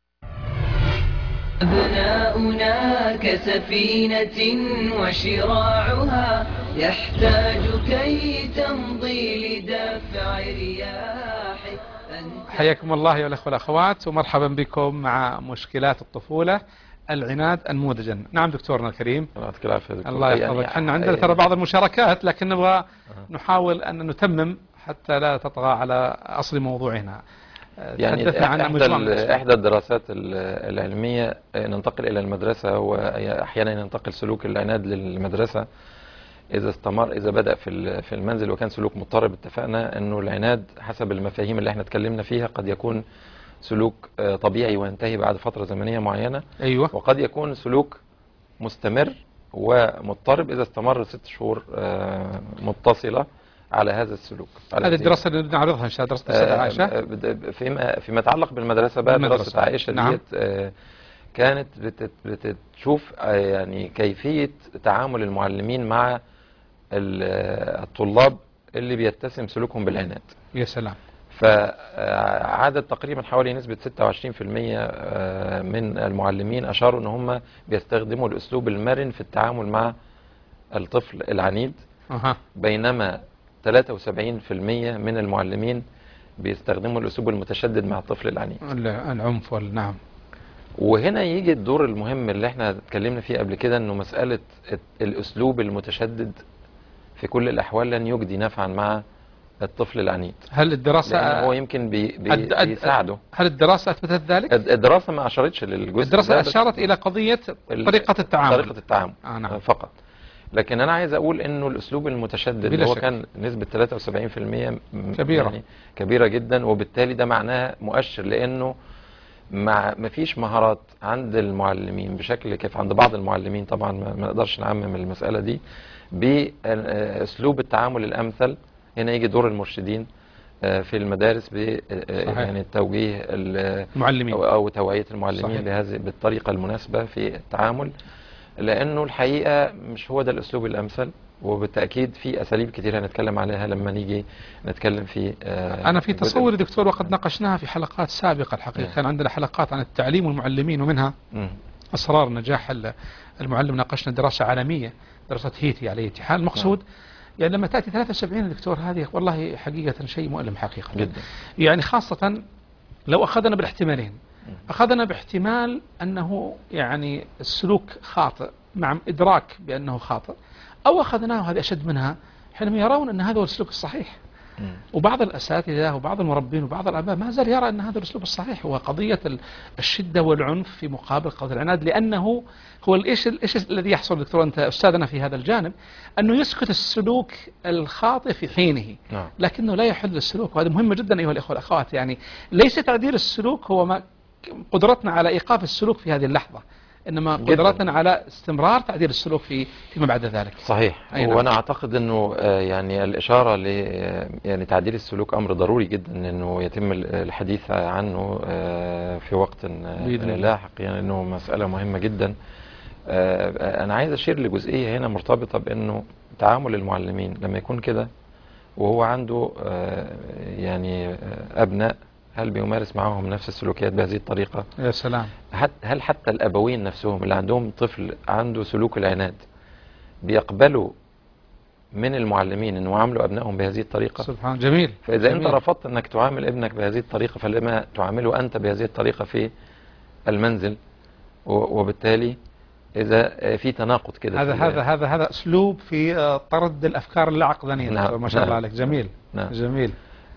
أبناؤنا كسفينة وشراعها يحتاج كي تمضي لدفع رياح. حياكم الله أيها الأخوة والأخوات، ومرحبا بكم مع مشكلات الطفولة، العناد أنموذجا. نعم دكتورنا الكريم، الله يحفظك. احنا عندنا ترى بعض المشاركات، لكن نبغى نحاول أن نتمم حتى لا تطغى على أصل موضوعنا. يعني إحدى الدراسات العلمية ننتقل إلى المدرسة، وأحيانا ينتقل سلوك العناد للمدرسة إذا استمر، إذا بدأ في المنزل وكان سلوك مضطرب. اتفقنا أنه العناد حسب المفاهيم اللي احنا اتكلمنا فيها قد يكون سلوك طبيعي وينتهي بعد فترة زمنية معينة. أيوة. وقد يكون سلوك مستمر ومضطرب إذا استمر 6 شهور متصلة على هذا السلوك. هذه الدراسة اللي نعرضها إن شاء الله، دراسة عائشة. فيما يتعلق بالمدرسة بقى، دراسة عائشة نعم. ديت كانت بتشوف يعني كيفية تعامل المعلمين مع الطلاب اللي بيتسم سلوكهم بالعناد. يا سلام. فعدد تقريبا حوالي نسبة 26% من المعلمين أشاروا أن هم بيستخدموا الأسلوب المرن في التعامل مع الطفل العنيد. بينما 73% من المعلمين بيستخدموا الأسلوب المتشدد مع الطفل العنيد، العنف. نعم. وهنا يجي الدور المهم اللي احنا اتكلمنا فيه قبل كده، انه مسألة الأسلوب المتشدد في كل الأحوال لن يجدي نفعا مع الطفل العنيد. هل الدراسة هو يمكن بيساعده؟ هل الدراسة أثبتت ذلك؟ الدراسة ما أشارتش للجزء. الدراسة أشارت إلى قضية طريقة التعامل. نعم. فقط. لكن أنا عايز أقول إنه الأسلوب المتشدد اللي هو كان نسبة 73% كبيرة، يعني كبيرة جدا، وبالتالي ده معناه مؤشر، لأنه ما فيش مهارات عند المعلمين بشكل كيف عند بعض المعلمين. طبعا ما نقدرش نعمم المسألة دي بأسلوب التعامل الأمثل. هنا يجي دور المرشدين في المدارس يعني توجيه المعلمين أو توعية المعلمين بهذه بالطريقة المناسبة في التعامل، لأنه الحقيقة مش هو ده الأسلوب الأمثل. وبالتأكيد في أساليب كثيرة هنتكلم عليها لما نيجي نتكلم في أنا في تصوري دكتور، وقد ناقشناها في حلقات سابقة الحقيقة. كان عندنا حلقات عن التعليم والمعلمين، ومنها أسرار نجاح المعلم. ناقشنا دراسة عالمية، دراسة هيتي على أي حال. المقصود يعني لما تأتي 73 دكتور، هذه والله حقيقة شيء مؤلم حقيقة جدا. يعني خاصة لو أخذنا بالاحتمالين، أخذنا باحتمال أنه يعني السلوك خاطئ مع إدراك بأنه خاطئ، أو أخذناه، هذه أشد منها، حينما يرون أن هذا هو السلوك الصحيح. وبعض الأساتذة وبعض المربين وبعض الآباء ما زال يرى أن هذا الأسلوب الصحيح هو قضية الشدة والعنف في مقابل قضية العناد، لأنه هو إيش الذي يحصل دكتور أنت أستاذنا في هذا الجانب، أنه يسكت السلوك الخاطئ في حينه لكنه لا يحل السلوك. وهذا مهم جدا أيها الإخوة والأخوات. يعني ليس تعديل السلوك هو ما قدرتنا على إيقاف السلوك في هذه اللحظة، إنما قدرتنا على استمرار تعديل السلوك فيما بعد ذلك. صحيح. وأنا أعتقد أنه يعني الإشارة يعني تعديل السلوك أمر ضروري جدا أنه يتم الحديث عنه في وقت لاحق، يعني أنه مسألة مهمة جدا. أنا عايز أشير لجزئية هنا مرتبطة بأنه تعامل المعلمين لما يكون كده وهو عنده يعني أبناء، هل بيمارس معهم نفس السلوكيات بهذه الطريقة؟ يا سلام. هل حتى الأبوين نفسهم اللي عندهم طفل عنده سلوك العناد بيقبلوا من المعلمين أنه يعاملوا أبنائهم بهذه الطريقة؟ سبحان. جميل. فإذا جميل. أنت رفضت أنك تعامل ابنك بهذه الطريقة فلما تعامله أنت بهذه الطريقة في المنزل؟ وبالتالي إذا في تناقض كده. هذا أسلوب في طرد الأفكار اللاعقدانية. نعم. ما شاء الله عليك. جميل. نعم. جميل.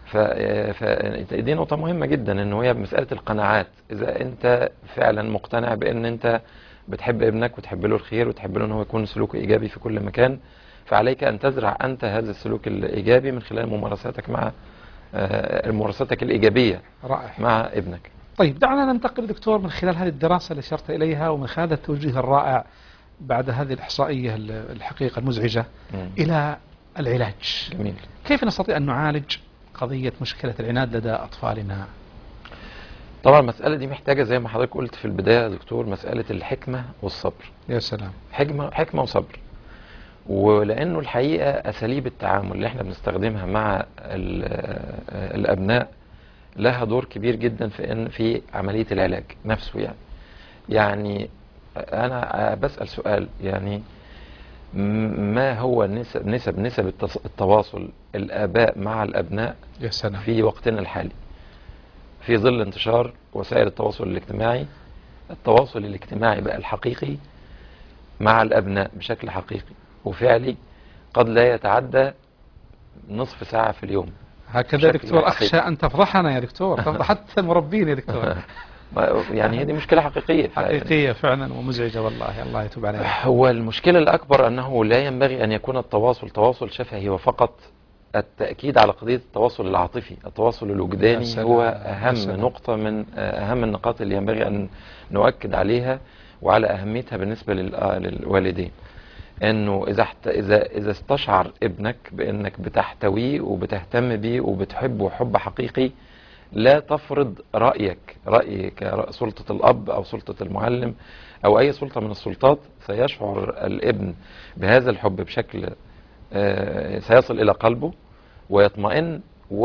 فدي نقطة مهمة جدا، انه هي مسألة القناعات. اذا انت فعلا مقتنع بان انت بتحب ابنك وتحب له الخير وتحب له ان هو يكون سلوكه ايجابي في كل مكان، فعليك ان تزرع انت هذا السلوك الايجابي من خلال ممارساتك مع ممارساتك الايجابية رائع مع ابنك. طيب دعنا ننتقل دكتور من خلال هذه الدراسة اللي اشرت اليها ومن خلال هذا التوجيه الرائع بعد هذه الإحصائية الحقيقة المزعجة الى العلاج. جميل. كيف نستطيع ان نعالج قضية مشكلة العناد لدى أطفالنا؟ طبعا المسألة دي محتاجة زي ما حضرتك قلت في البداية يا دكتور مسألة الحكمة والصبر. يا سلام. حكمة وصبر. ولأنه الحقيقة أساليب التعامل اللي احنا بنستخدمها مع الأبناء لها دور كبير جدا في عملية العلاج نفسه. يعني أنا بسأل سؤال، يعني ما هو نسب التواصل الآباء مع الأبناء يا سلام في وقتنا الحالي في ظل انتشار وسائل التواصل الاجتماعي؟ التواصل الاجتماعي بقى الحقيقي مع الأبناء بشكل حقيقي وفعلي قد لا يتعدى نصف ساعة في اليوم. هكذا دكتور أخشى أن تفضحنا يا دكتور، تفضح حتى المربين يا دكتور. يعني هذه مشكلة حقيقية حقيقية فعلا ومزعجة والله. الله يتوب علينا. هو المشكلة الأكبر أنه لا ينبغي أن يكون التواصل تواصل شفهي وفقط. التأكيد على قضية التواصل العاطفي، التواصل الوجداني هو أهم نقطة من أهم النقاط اللي ينبغي أن نؤكد عليها وعلى أهميتها بالنسبة للوالدين. أنه إذا استشعر ابنك بأنك بتحتويه وبتهتم بيه وبتحبه حب حقيقي، لا تفرض رأيك سلطة الأب أو سلطة المعلم أو أي سلطة من السلطات. سيشعر الابن بهذا الحب بشكل سيصل إلى قلبه ويطمئن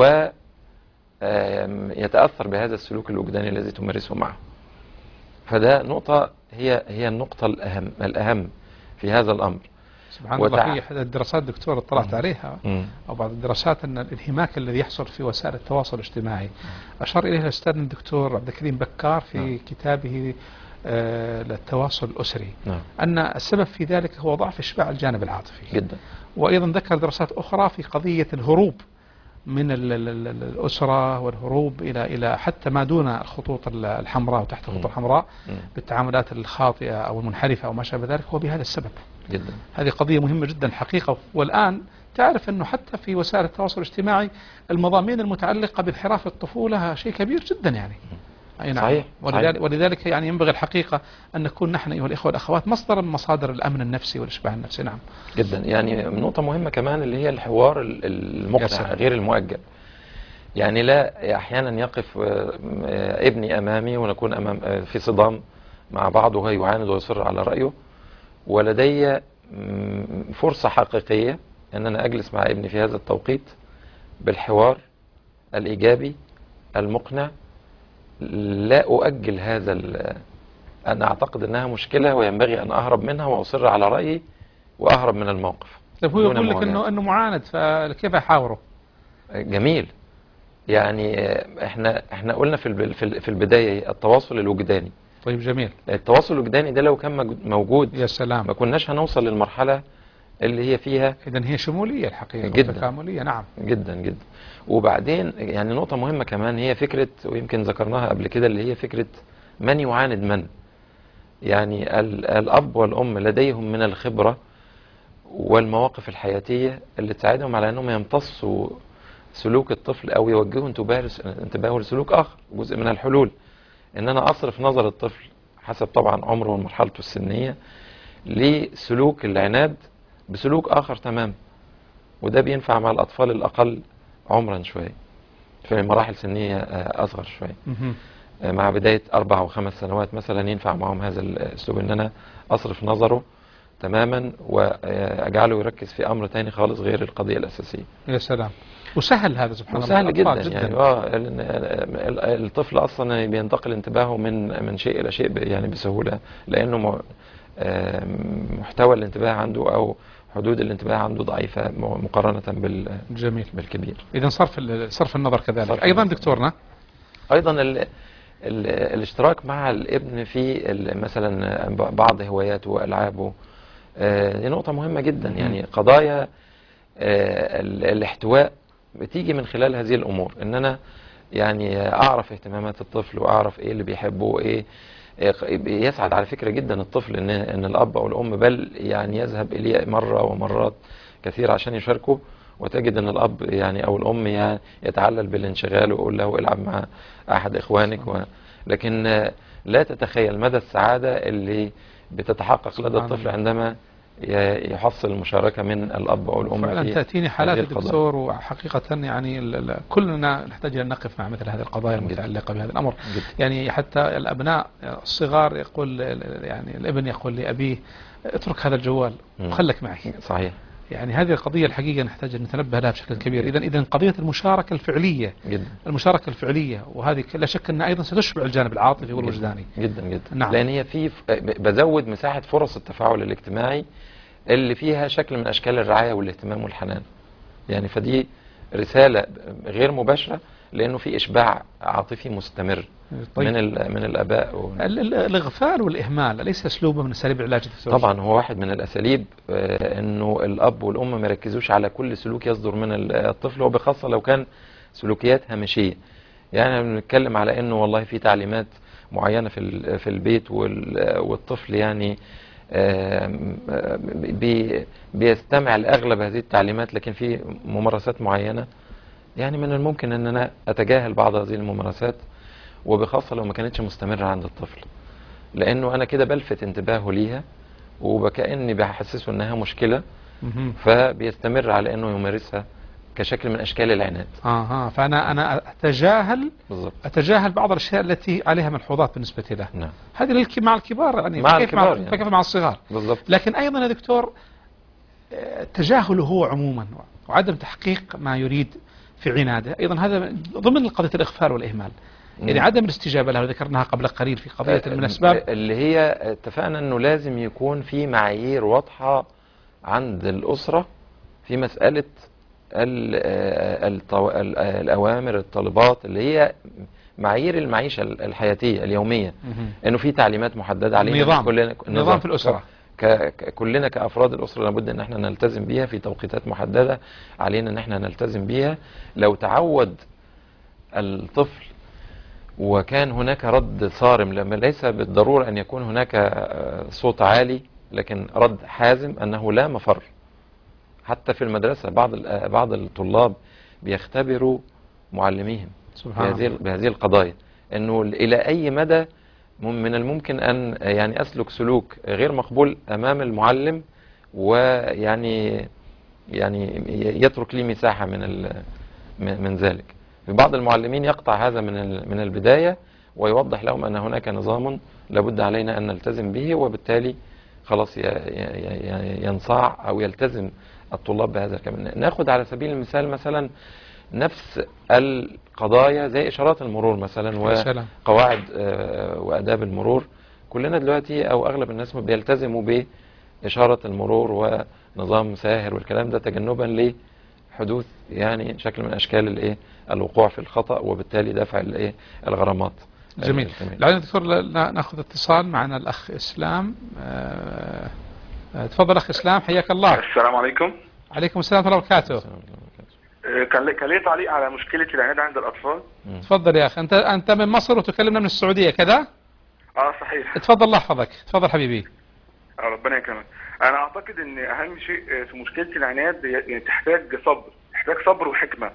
ويتأثر بهذا السلوك الوجداني الذي تمارسه معه. فده نقطة هي النقطة الأهم في هذا الأمر. سبحان الله. في إحدى الدراسات دكتور اطلعت عليها أو بعض الدراسات أن الانهماك الذي يحصل في وسائل التواصل الاجتماعي أشار إليه الأستاذ الدكتور عبد الكريم بكار في كتابه للتواصل الأسري أن السبب في ذلك هو ضعف إشباع الجانب العاطفي جدا. وأيضا ذكر دراسات أخرى في قضية الهروب من الأسرة والهروب إلى حتى ما دون الخطوط الحمراء وتحت الخطوط الحمراء بالتعاملات الخاطئة أو المنحرفة أو ما شابه ذلك. هو بهذا السبب جدا. هذه قضية مهمة جدا حقيقة. والآن تعرف أنه حتى في وسائل التواصل الاجتماعي المضامين المتعلقة بانحراف الطفولة شيء كبير جدا يعني. أي نعم. صحيح. ولذلك يعني ينبغي الحقيقة أن نكون نحن أيها الإخوة والأخوات مصدر من مصادر الأمن النفسي والإشباع النفسي. نعم جدا. يعني نقطة مهمة كمان اللي هي الحوار المقنع غير المؤجل. يعني لا أحيانا يقف ابني أمامي ونكون أمام في صدام مع بعض وهو يعاند ويصر على رأيه، ولدي فرصة حقيقية أن أنا أجلس مع ابني في هذا التوقيت بالحوار الإيجابي المقنع. لا أؤجل هذا. أنا أعتقد أنها مشكلة وينبغي أن أهرب منها وأصر على رأيي وأهرب من الموقف. طيب هو يقول لك أنه معاند، فكيف أحاوره؟ جميل. يعني احنا قلنا في البداية التواصل الوجداني. طيب جميل. التواصل الوجداني ده لو كان موجود يا سلام ما كناش هنوصل للمرحلة اللي هي فيها إذن هي شمولية الحقيقة جداً. وتكاملية. نعم جدا جدا. وبعدين يعني نقطة مهمة كمان هي فكرة، ويمكن ذكرناها قبل كده، اللي هي فكرة من يعاند من. يعني الأب والأم لديهم من الخبرة والمواقف الحياتية اللي تساعدهم على أنهم يمتصوا سلوك الطفل أو يوجهوا انتباهه لسلوك آخر. جزء من الحلول إن أنا أصرف نظر الطفل حسب طبعا عمره ومرحلته السنية لسلوك العناد بسلوك آخر تمام. وده بينفع مع الأطفال الأقل عمرا شوية، في مراحل سنية أصغر شوية. مهم. مع بداية 4 و5 سنوات مثلا ينفع معهم هذا الأسلوب، إن أنا أصرف نظره تماما وأجعله يركز في أمر تاني خالص غير القضية الأساسية. يا سلام. وسهل هذا سبحان الله. وسهل جدا, الأطفال يعني الطفل أصلا بينتقل انتباهه من شيء إلى شيء يعني بسهولة، لأنه محتوى الانتباه عنده أو حدود الانتباه عنده ضعيفة مقارنة جميل. بالكبير. إذا صرف النظر كذلك. صرف أيضا النظر. دكتورنا أيضا الاشتراك مع الابن في مثلا بعض هواياته وألعابه دي نقطة مهمة جدا. يعني قضايا الاحتواء بتيجي من خلال هذه الأمور، إن أنا يعني أعرف اهتمامات الطفل وأعرف إيه اللي بيحبه وإيه. يسعد على فكرة جدا الطفل إن الأب أو الأم بل يعني يذهب إليه مرة ومرات كثير عشان يشاركه، وتجد أن الأب يعني أو الأم يعني يتعلل بالانشغال ويقول له العب مع أحد إخوانك لكن لا تتخيل مدى السعادة اللي بتتحقق لدى الطفل عندما يحصل المشاركة من الأب أو الأم. فعلا تأتيني حالات دكتور، وحقيقة يعني كلنا نحتاج أن نقف مع مثل هذه القضايا المتعلقة بهذا الأمر. يعني حتى الأبناء الصغار يقول يعني الابن يقول لأبيه اترك هذا الجوال وخلك معي. صحيح. يعني هذه القضية الحقيقة نحتاج أن نتنبه لها بشكل كبير. إذن قضية المشاركة الفعلية جدا. المشاركة الفعلية، وهذه لا شك أنها أيضا ستشبع الجانب العاطفي والوجداني. جدا جدا. نعم. لأن هي بزود مساحة فرص التفاعل الاجتماعي اللي فيها شكل من أشكال الرعاية والاهتمام والحنان. يعني فدي رسالة غير مباشرة، لأنه في إشباع عاطفي مستمر. طيب. من الآباء الإغفال والإهمال أليس أسلوبه من أساليب العلاج الدكتور؟ طبعا هو واحد من الأساليب. أنه الأب والأم ما يركزوش على كل سلوك يصدر من الطفل، وبخاصة لو كان سلوكيات هامشية. يعني بنتكلم على أنه والله في تعليمات معينة في البيت والطفل يعني بيستمع لأغلب هذه التعليمات، لكن في ممارسات معينة يعني من الممكن أن أنا أتجاهل بعض هذه الممارسات، وبخاصة لو ما كانتش مستمرة عند الطفل، لأنه أنا كده بلفت انتباهه ليها وكأني بحسسه أنها مشكلة، فبيستمر على أنه يمارسها كشكل من أشكال العناد. فأنا أتجاهل بعض الأشياء التي عليها ملحوظات بالنسبة له. نعم. هذه مع الكبار يعني فكيف مع الصغار. بالضبط. لكن أيضا يا دكتور تجاهله هو عموما وعدم تحقيق ما يريد في عناده أيضا هذا ضمن قضية الإغفال والإهمال. يعني عدم الاستجابة له ذكرناها قبل قليل في قضية من الأسباب اللي هي اتفقنا أنه لازم يكون في معايير واضحة عند الأسرة في مسألة الأوامر الطالبات اللي هي معايير المعيشة الحياتية اليومية. أنه في تعليمات محددة علينا نظام في الأسرة كلنا كأفراد الأسرة لابد أن احنا نلتزم بيها في توقيتات محددة علينا أن احنا نلتزم بيها. لو تعود الطفل وكان هناك رد صارم، لما ليس بالضرورة أن يكون هناك صوت عالي، لكن رد حازم أنه لا مفر. حتى في المدرسة بعض الطلاب بيختبروا معلميهم بهذه القضايا، أنه إلى أي مدى من الممكن أن يعني أسلك سلوك غير مقبول أمام المعلم، ويعني يترك لي مساحة من ذلك. بعض المعلمين يقطع هذا من البداية ويوضح لهم أن هناك نظام لابد علينا أن نلتزم به، وبالتالي خلاص ينصاع أو يلتزم الطلاب بهذا الكلام. ناخد على سبيل المثال مثلا نفس القضايا زي إشارات المرور مثلا وقواعد وأداب المرور. كلنا دلوقتي أو أغلب الناس بيلتزموا بإشارة المرور ونظام ساهر والكلام ده تجنبا لحدوث يعني شكل من أشكال الوقوع في الخطأ، وبالتالي دفع الغرامات. جميل. لعلنا دكتور ناخذ اتصال معنا الأخ إسلام. تفضل أخ إسلام، حياك الله. السلام عليكم. عليكم السلام ورحمة الله وبركاته. كان لي تعليق على مشكلة العناد عند الأطفال. تفضل يا أخي، أنت من مصر وتكلمنا من السعودية كذا؟ صحيح. تفضل الله يحفظك، تفضل حبيبي. ربنا يكرمك. أنا أعتقد إن أهم شيء في مشكلة العناد يعني تحتاج صبر وحكمة.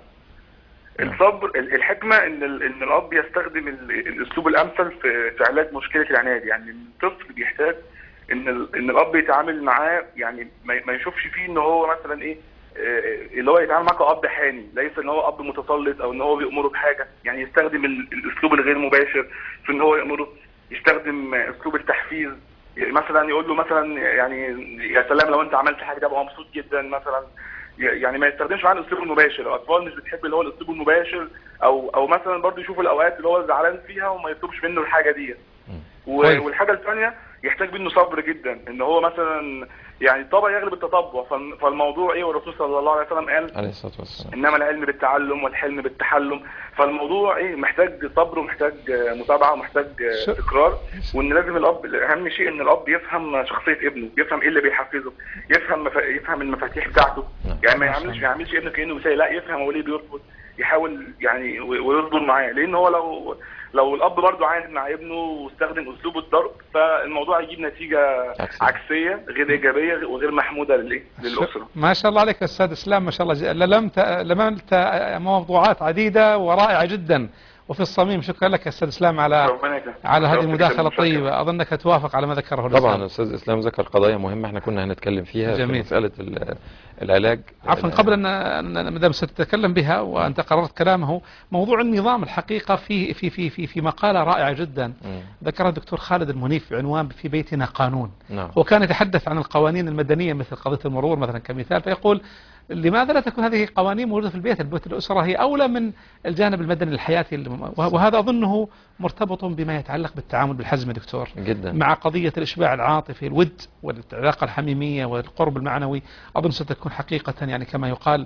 الصبر الحكمة إن الأب يستخدم الأسلوب الأمثل في علاج مشكلة العناد. يعني الطفل بيحتاج إن الأب يتعامل معاه، يعني ما يشوفش فيه إن هو مثلا إيه، اللي هو يتعامل معاه كأب حاني، ليس ان هو اب متسلط او ان هو بيأمره بحاجه. يعني يستخدم الاسلوب الغير مباشر في ان هو يأمره، يستخدم اسلوب التحفيز. مثلا يقول له مثلا يعني يا سلام لو انت عملت حاجه ده ابقى مبسوط جدا مثلا. يعني ما يستخدمش معاه الاسلوب المباشر. الاطفال مش بتحب اللي هو الاسلوب المباشر، او مثلا برضه يشوف الاوقات اللي هو زعلان فيها وما يطلبش منه الحاجه دي. والحاجه الثانيه يحتاج منه صبر جدا، ان هو مثلا يعني الطبع يغلب التطبع. فالموضوع ايه، والرسول صلى الله عليه وسلم قال عليه الصلاة والسلام انما العلم بالتعلم والحلم بالتحلم. فالموضوع ايه، محتاج صبر ومحتاج متابعه ومحتاج تكرار. وان لازم الاب، اهم شيء ان الاب يفهم شخصيه ابنه، يفهم ايه اللي بيحفزه، يفهم المفاتيح بتاعته. يعني ما يعملش ابنه كانه مثالي، لا، يفهم هو ليه بيرفض، يحاول يعني ويصبر معاه. لان هو لو الاب برضه عاند مع ابنه واستخدم اسلوب الضرب، فالموضوع هيجيب نتيجه عكسيه غير ايجابيه وغير محموده للاسره. ما شاء الله عليك استاذ اسلام، ما شاء الله لممت موضوعات عديده ورائعه جدا وفي الصميم. شكرا لك استاذ اسلام على هذه المداخله الطيبه. اظنك توافق على ما ذكره الأستاذ. طبعا استاذ اسلام ذكر قضايا مهمه احنا كنا هنتكلم فيها. جميل. في مساله العلاج. عفوا، قبل ان مدام ستتكلم بها وانت قررت كلامه، موضوع النظام الحقيقه في مقاله رائعه جدا ذكرها الدكتور خالد المنيف بعنوان في بيتنا قانون. هو كان يتحدث عن القوانين المدنيه مثل قضيه المرور مثلا كمثال، فيقول لماذا لا تكون هذه القوانين موجودة في البيت؟ الأسرة هي أولى من الجانب المدني الحياتي، وهذا أظنه مرتبط بما يتعلق بالتعامل بالحزم يا دكتور جدا، مع قضية الإشباع العاطفي، الود والعلاقة الحميمية والقرب المعنوي. أظن ستكون حقيقة يعني كما يقال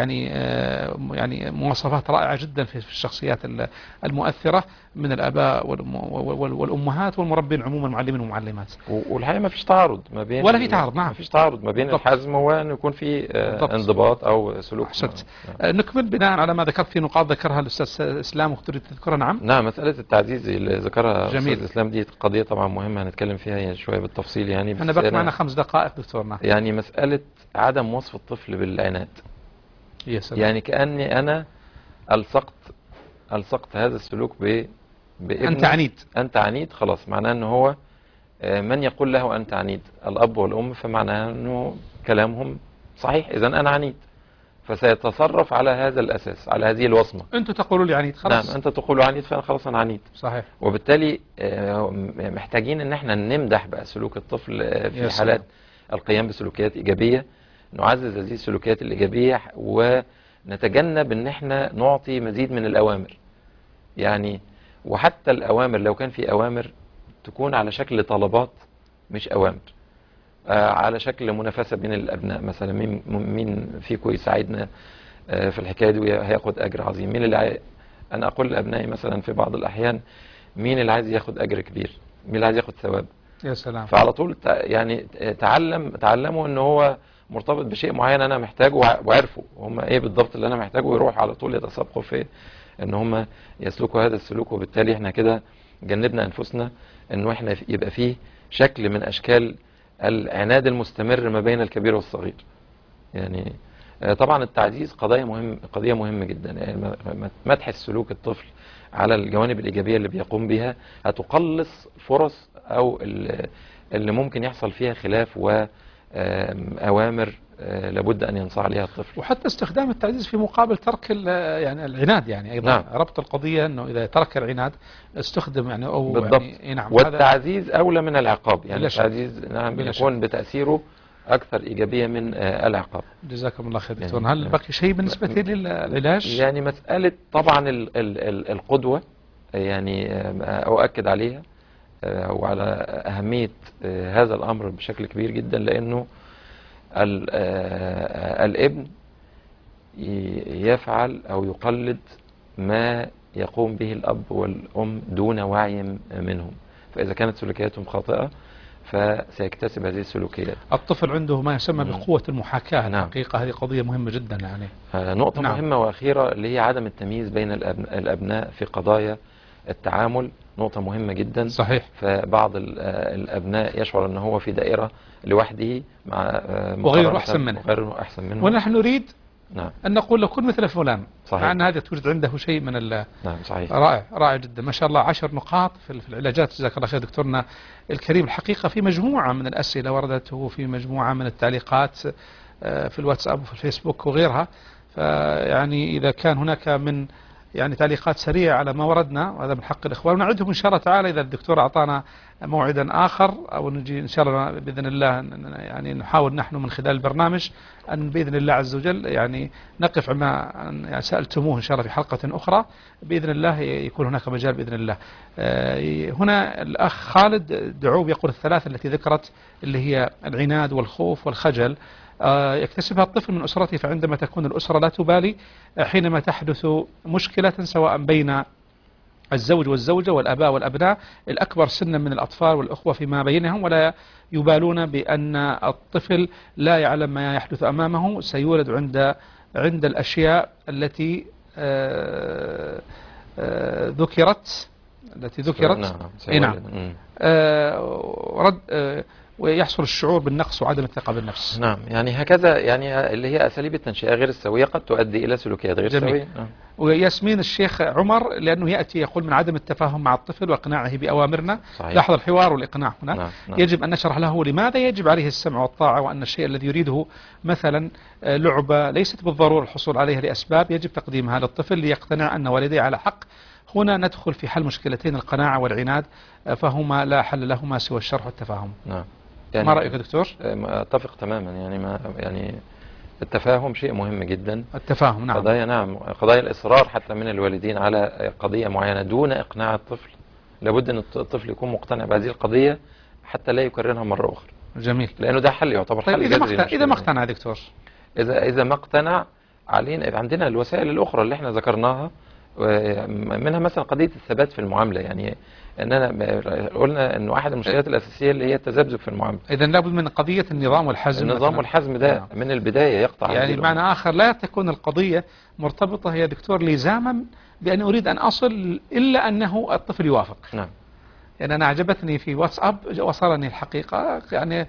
يعني مواصفات رائعة جدا في الشخصيات المؤثرة من الآباء والأمهات والمربين عموما، المعلمين والمعلمات. والحقيقة ما فيش تعارض ما بين، ولا في تعارض. نعم، ما فيش تعارض ما بين الحزم وأن يكون في انضباط أو سلوك. نكمل بناء على ما ذكرت في نقاط ذكرها الأستاذ إسلام وتريد تذكرها. نعم، مسألة التعزيز اللي ذكرها الأستاذ إسلام دي قضية طبعا مهمة هنتكلم فيها يعني شوية بالتفصيل. يعني أنا بقى معنا 5 دقائق دكتورنا. يعني مسألة عدم وصف الطفل بالعناد، يعني كأني أنا ألصقت هذا السلوك بابني. أنت عنيد خلاص، معناه أنه هو من يقول له أنت عنيد، الأب والأم، فمعناه أنه كلامهم صحيح، إذا أنا عنيد، فسيتصرف على هذا الأساس، على هذه الوصمة. أنتوا تقولوا لي عنيد خلاص. نعم، أنت تقول عنيد فأنا خلاص أنا عنيد. صحيح. وبالتالي محتاجين أن احنا نمدح بقى سلوك الطفل في حالات القيام بسلوكيات إيجابية، نعزز هذه السلوكيات الإيجابية ونتجنب أن احنا نعطي مزيد من الأوامر. يعني وحتى الأوامر لو كان في أوامر تكون على شكل طلبات مش أوامر، على شكل منافسة بين الأبناء. مثلا مين فيكم يساعدنا في الحكاية دي هياخد أجر عظيم. مين اللي أنا أقول لأبنائي مثلا في بعض الأحيان مين اللي عايز ياخد أجر كبير، مين اللي عايز ياخد ثواب. يا سلام. فعلى طول يعني تعلموا ان هو مرتبط بشيء معين انا محتاجه وعرفوا هم ايه بالضبط اللي انا محتاجه، ويروح على طول يتسابقوا في ان هم يسلكوا هذا السلوك. وبالتالي احنا كده جنبنا انفسنا انه احنا يبقى فيه شكل من اشكال العناد المستمر ما بين الكبير والصغير. يعني طبعا التعزيز قضية مهمة جدا. يعني مدح السلوك الطفل على الجوانب الإيجابية اللي بيقوم بها هتقلص فرص أو اللي ممكن يحصل فيها خلاف وأوامر لابد أن ينصاع عليها الطفل. وحتى استخدام التعزيز في مقابل ترك يعني العناد، يعني أيضا نعم. ربط القضية أنه إذا ترك العناد استخدم يعني أو بالضبط. يعني نعم. والتعزيز أولى من العقاب، يعني التعزيز نعم يكون بتأثيره أكثر إيجابية من العقاب. جزاكم الله خير دكتور. هل بقي شيء بالنسبة للعلاج؟ يعني مسألة طبعا القدوة يعني أؤكد عليها وعلى أهمية هذا الأمر بشكل كبير جدا، لأنه الابن يفعل أو يقلد ما يقوم به الأب والأم دون وعي منهم. فإذا كانت سلوكياتهم خاطئة فسيكتسب هذه السلوكيات. الطفل عنده ما يسمى بقوة المحاكاة. نعم. الحقيقة هذه قضية مهمة جدا يعني. نقطة نعم. مهمة وأخيرة اللي هي عدم التمييز بين الأبناء في قضايا التعامل، نقطة مهمة جدا. صحيح. فبعض الأبناء يشعر أنه هو في دائرة لوحده مع وغيره أحسن منه، وغيره أحسن منه، ونحن نريد نعم أن نقول له كن مثل فلان. صحيح. مع أن هذا توجد عنده شيء من نعم صحيح. رائع رائع جدا ما شاء الله. 10 نقاط في العلاجات. جزاك الله خير دكتورنا الكريم. الحقيقة في مجموعة من الأسئلة وردت وفي مجموعة من التعليقات في الواتساب وفي الفيسبوك وغيرها. فيعني إذا كان هناك من يعني تعليقات سريعة على ما وردنا، وهذا من حق الإخوان، ونعدهم إن شاء الله تعالى إذا الدكتور أعطانا موعدا آخر أو نجي إن شاء الله بإذن الله يعني نحاول نحن من خلال البرنامج أن بإذن الله عز وجل يعني نقف عما يعني سألتموه إن شاء الله في حلقة أخرى بإذن الله، يكون هناك مجال بإذن الله. هنا الأخ خالد دعوب يقول الثلاثة التي ذكرت اللي هي العناد والخوف والخجل يكتسبها الطفل من أسرته، فعندما تكون الأسرة لا تبالي حينما تحدث مشكلة سواء بين الزوج والزوجة والأباء والأبناء، الأكبر سنا من الأطفال والأخوة فيما بينهم، ولا يبالون بأن الطفل لا يعلم ما يحدث أمامه، سيولد عند الأشياء التي ذكرت نعم ويحصل الشعور بالنقص وعدم الثقة بالنفس. نعم يعني هكذا يعني اللي هي أساليب التنشئة غير السوية قد تؤدي إلى سلوكيات غير سوية. وياسمين الشيخ عمر لأنه يأتي يقول من عدم التفاهم مع الطفل وإقناعه بأوامرنا. صحيح. لاحظ الحوار والإقناع هنا. نعم. يجب أن نشرح له لماذا يجب عليه السمع والطاعة، وأن الشيء الذي يريده مثلا لعبة ليست بالضرورة الحصول عليها لأسباب يجب تقديمها للطفل ليقتنع أن والديه على حق. هنا ندخل في حل مشكلتين القناعة والعناد، فهما لا حل لهما سوى الشرح والتفاهم. نعم. يعني ما رأيك دكتور؟ أتفق تماما. يعني التفاهم شيء مهم جدا. التفاهم نعم. قضايا الإصرار حتى من الوالدين على قضية معينة دون إقناع الطفل، لابد أن الطفل يكون مقتنع بهذه القضية حتى لا يكررها مرة أخرى. جميل. لأنه ده حل يعتبر حل جذري. إذا ما اقتنع دكتور، إذا ما اقتنع علينا عندنا الوسائل الأخرى اللي احنا ذكرناها، منها مثلا قضية الثبات في المعاملة. يعني أننا قلنا أنه أحد المشكلات الأساسية اللي هي التذبذب في المعاملة. إذا لابد من قضية النظام والحزم. النظام والحزم ده من البداية يقطع يعني بمعنى آخر لا تكون القضية مرتبطة يا دكتور لزاما بأن أريد أن أصل إلا أنه الطفل يوافق. نعم. يعني أنا عجبتني في واتساب وصلني الحقيقة يعني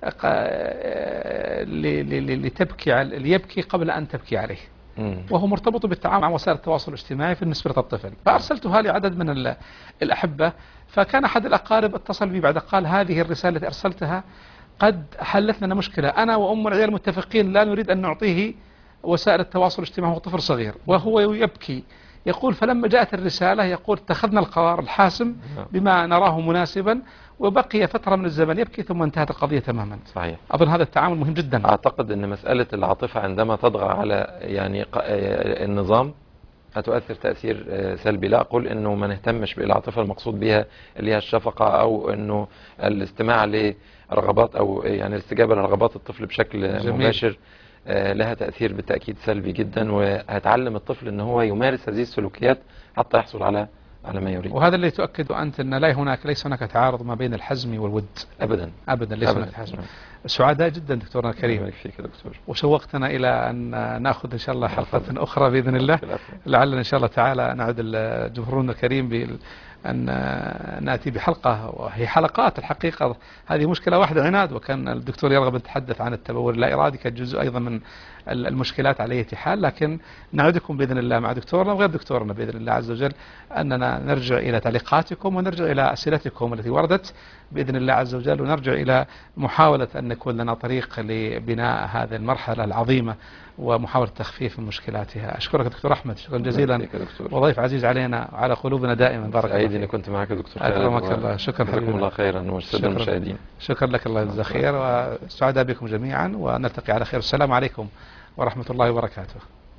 ليبكي قبل أن تبكي عليه، وهو مرتبط بالتعامل مع وسائل التواصل الاجتماعي في نسبة الطفل. فأرسلتها لعدد من الأحبة، فكان أحد الأقارب اتصل بي بعد قال هذه الرسالة التي أرسلتها قد حلت لنا مشكلة، أنا وأم العيال متفقين لا نريد أن نعطيه وسائل التواصل الاجتماعي، وهو طفل صغير وهو يبكي. يقول فلما جاءت الرسالة يقول اتخذنا القرار الحاسم بما نراه مناسبا، وبقي فترة من الزمن يبكي ثم انتهت القضية تماما. صحيح. أظن هذا التعامل مهم جدا. أعتقد أن مسألة العاطفة عندما تطغى على يعني النظام هتؤثر تأثير سلبي. لا أقول أنه ما نهتمش بالعاطفة المقصود بها اللي هي الشفقة، أو أنه الاستماع لرغبات أو يعني الاستجابة لرغبات الطفل بشكل جميل. مباشر لها تأثير بالتأكيد سلبي جدا، وهتعلم الطفل أنه هو يمارس هذه السلوكيات حتى يحصل على ما يريد. وهذا اللي تؤكد أنت أن ليس هناك تعارض ما بين الحزم والود. أبدا أبدا ليس هناك حزم. سعداء جدا دكتورنا الكريم. فيك دكتور. وشوقتنا إلى أن نأخذ إن شاء الله حلقة أخرى بإذن الله، لعلنا إن شاء الله تعالى نعد الجمهور الكريم أن نأتي بحلقة، وهي حلقات الحقيقة. هذه مشكلة واحدة عناد، وكان الدكتور يرغب يتحدث عن التبول اللا إرادي كجزء أيضا من المشكلات على أي حال. لكن نعدكم بإذن الله مع دكتورنا وغير دكتورنا بإذن الله عز وجل أننا نرجع إلى تعليقاتكم ونرجع إلى أسئلتكم التي وردت بإذن الله عز وجل، ونرجع إلى محاولة أن يكون لنا طريق لبناء هذه المرحلة العظيمة ومحاولة تخفيف من مشكلاتها. أشكرك دكتور أحمد شكرا جزيلا، وضيف عزيز علينا وعلى قلوبنا دائما. بارك الله فيك. سعيد أني كنت معك دكتور. أكرمك الله. شكرا جزاكم الله خيرا والسادة المشاهدين. شكرا لك، الله يجزاك خير، وسعداء بكم جميعا، ونلتقي على خير. السلام عليكم ورحمة الله وبركاته.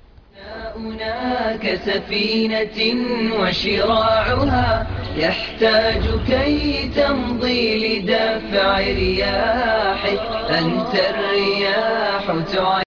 أبناؤنا كسفينة وشراعها يحتاج كي تمضي لدفع رياحه، أنت الرياح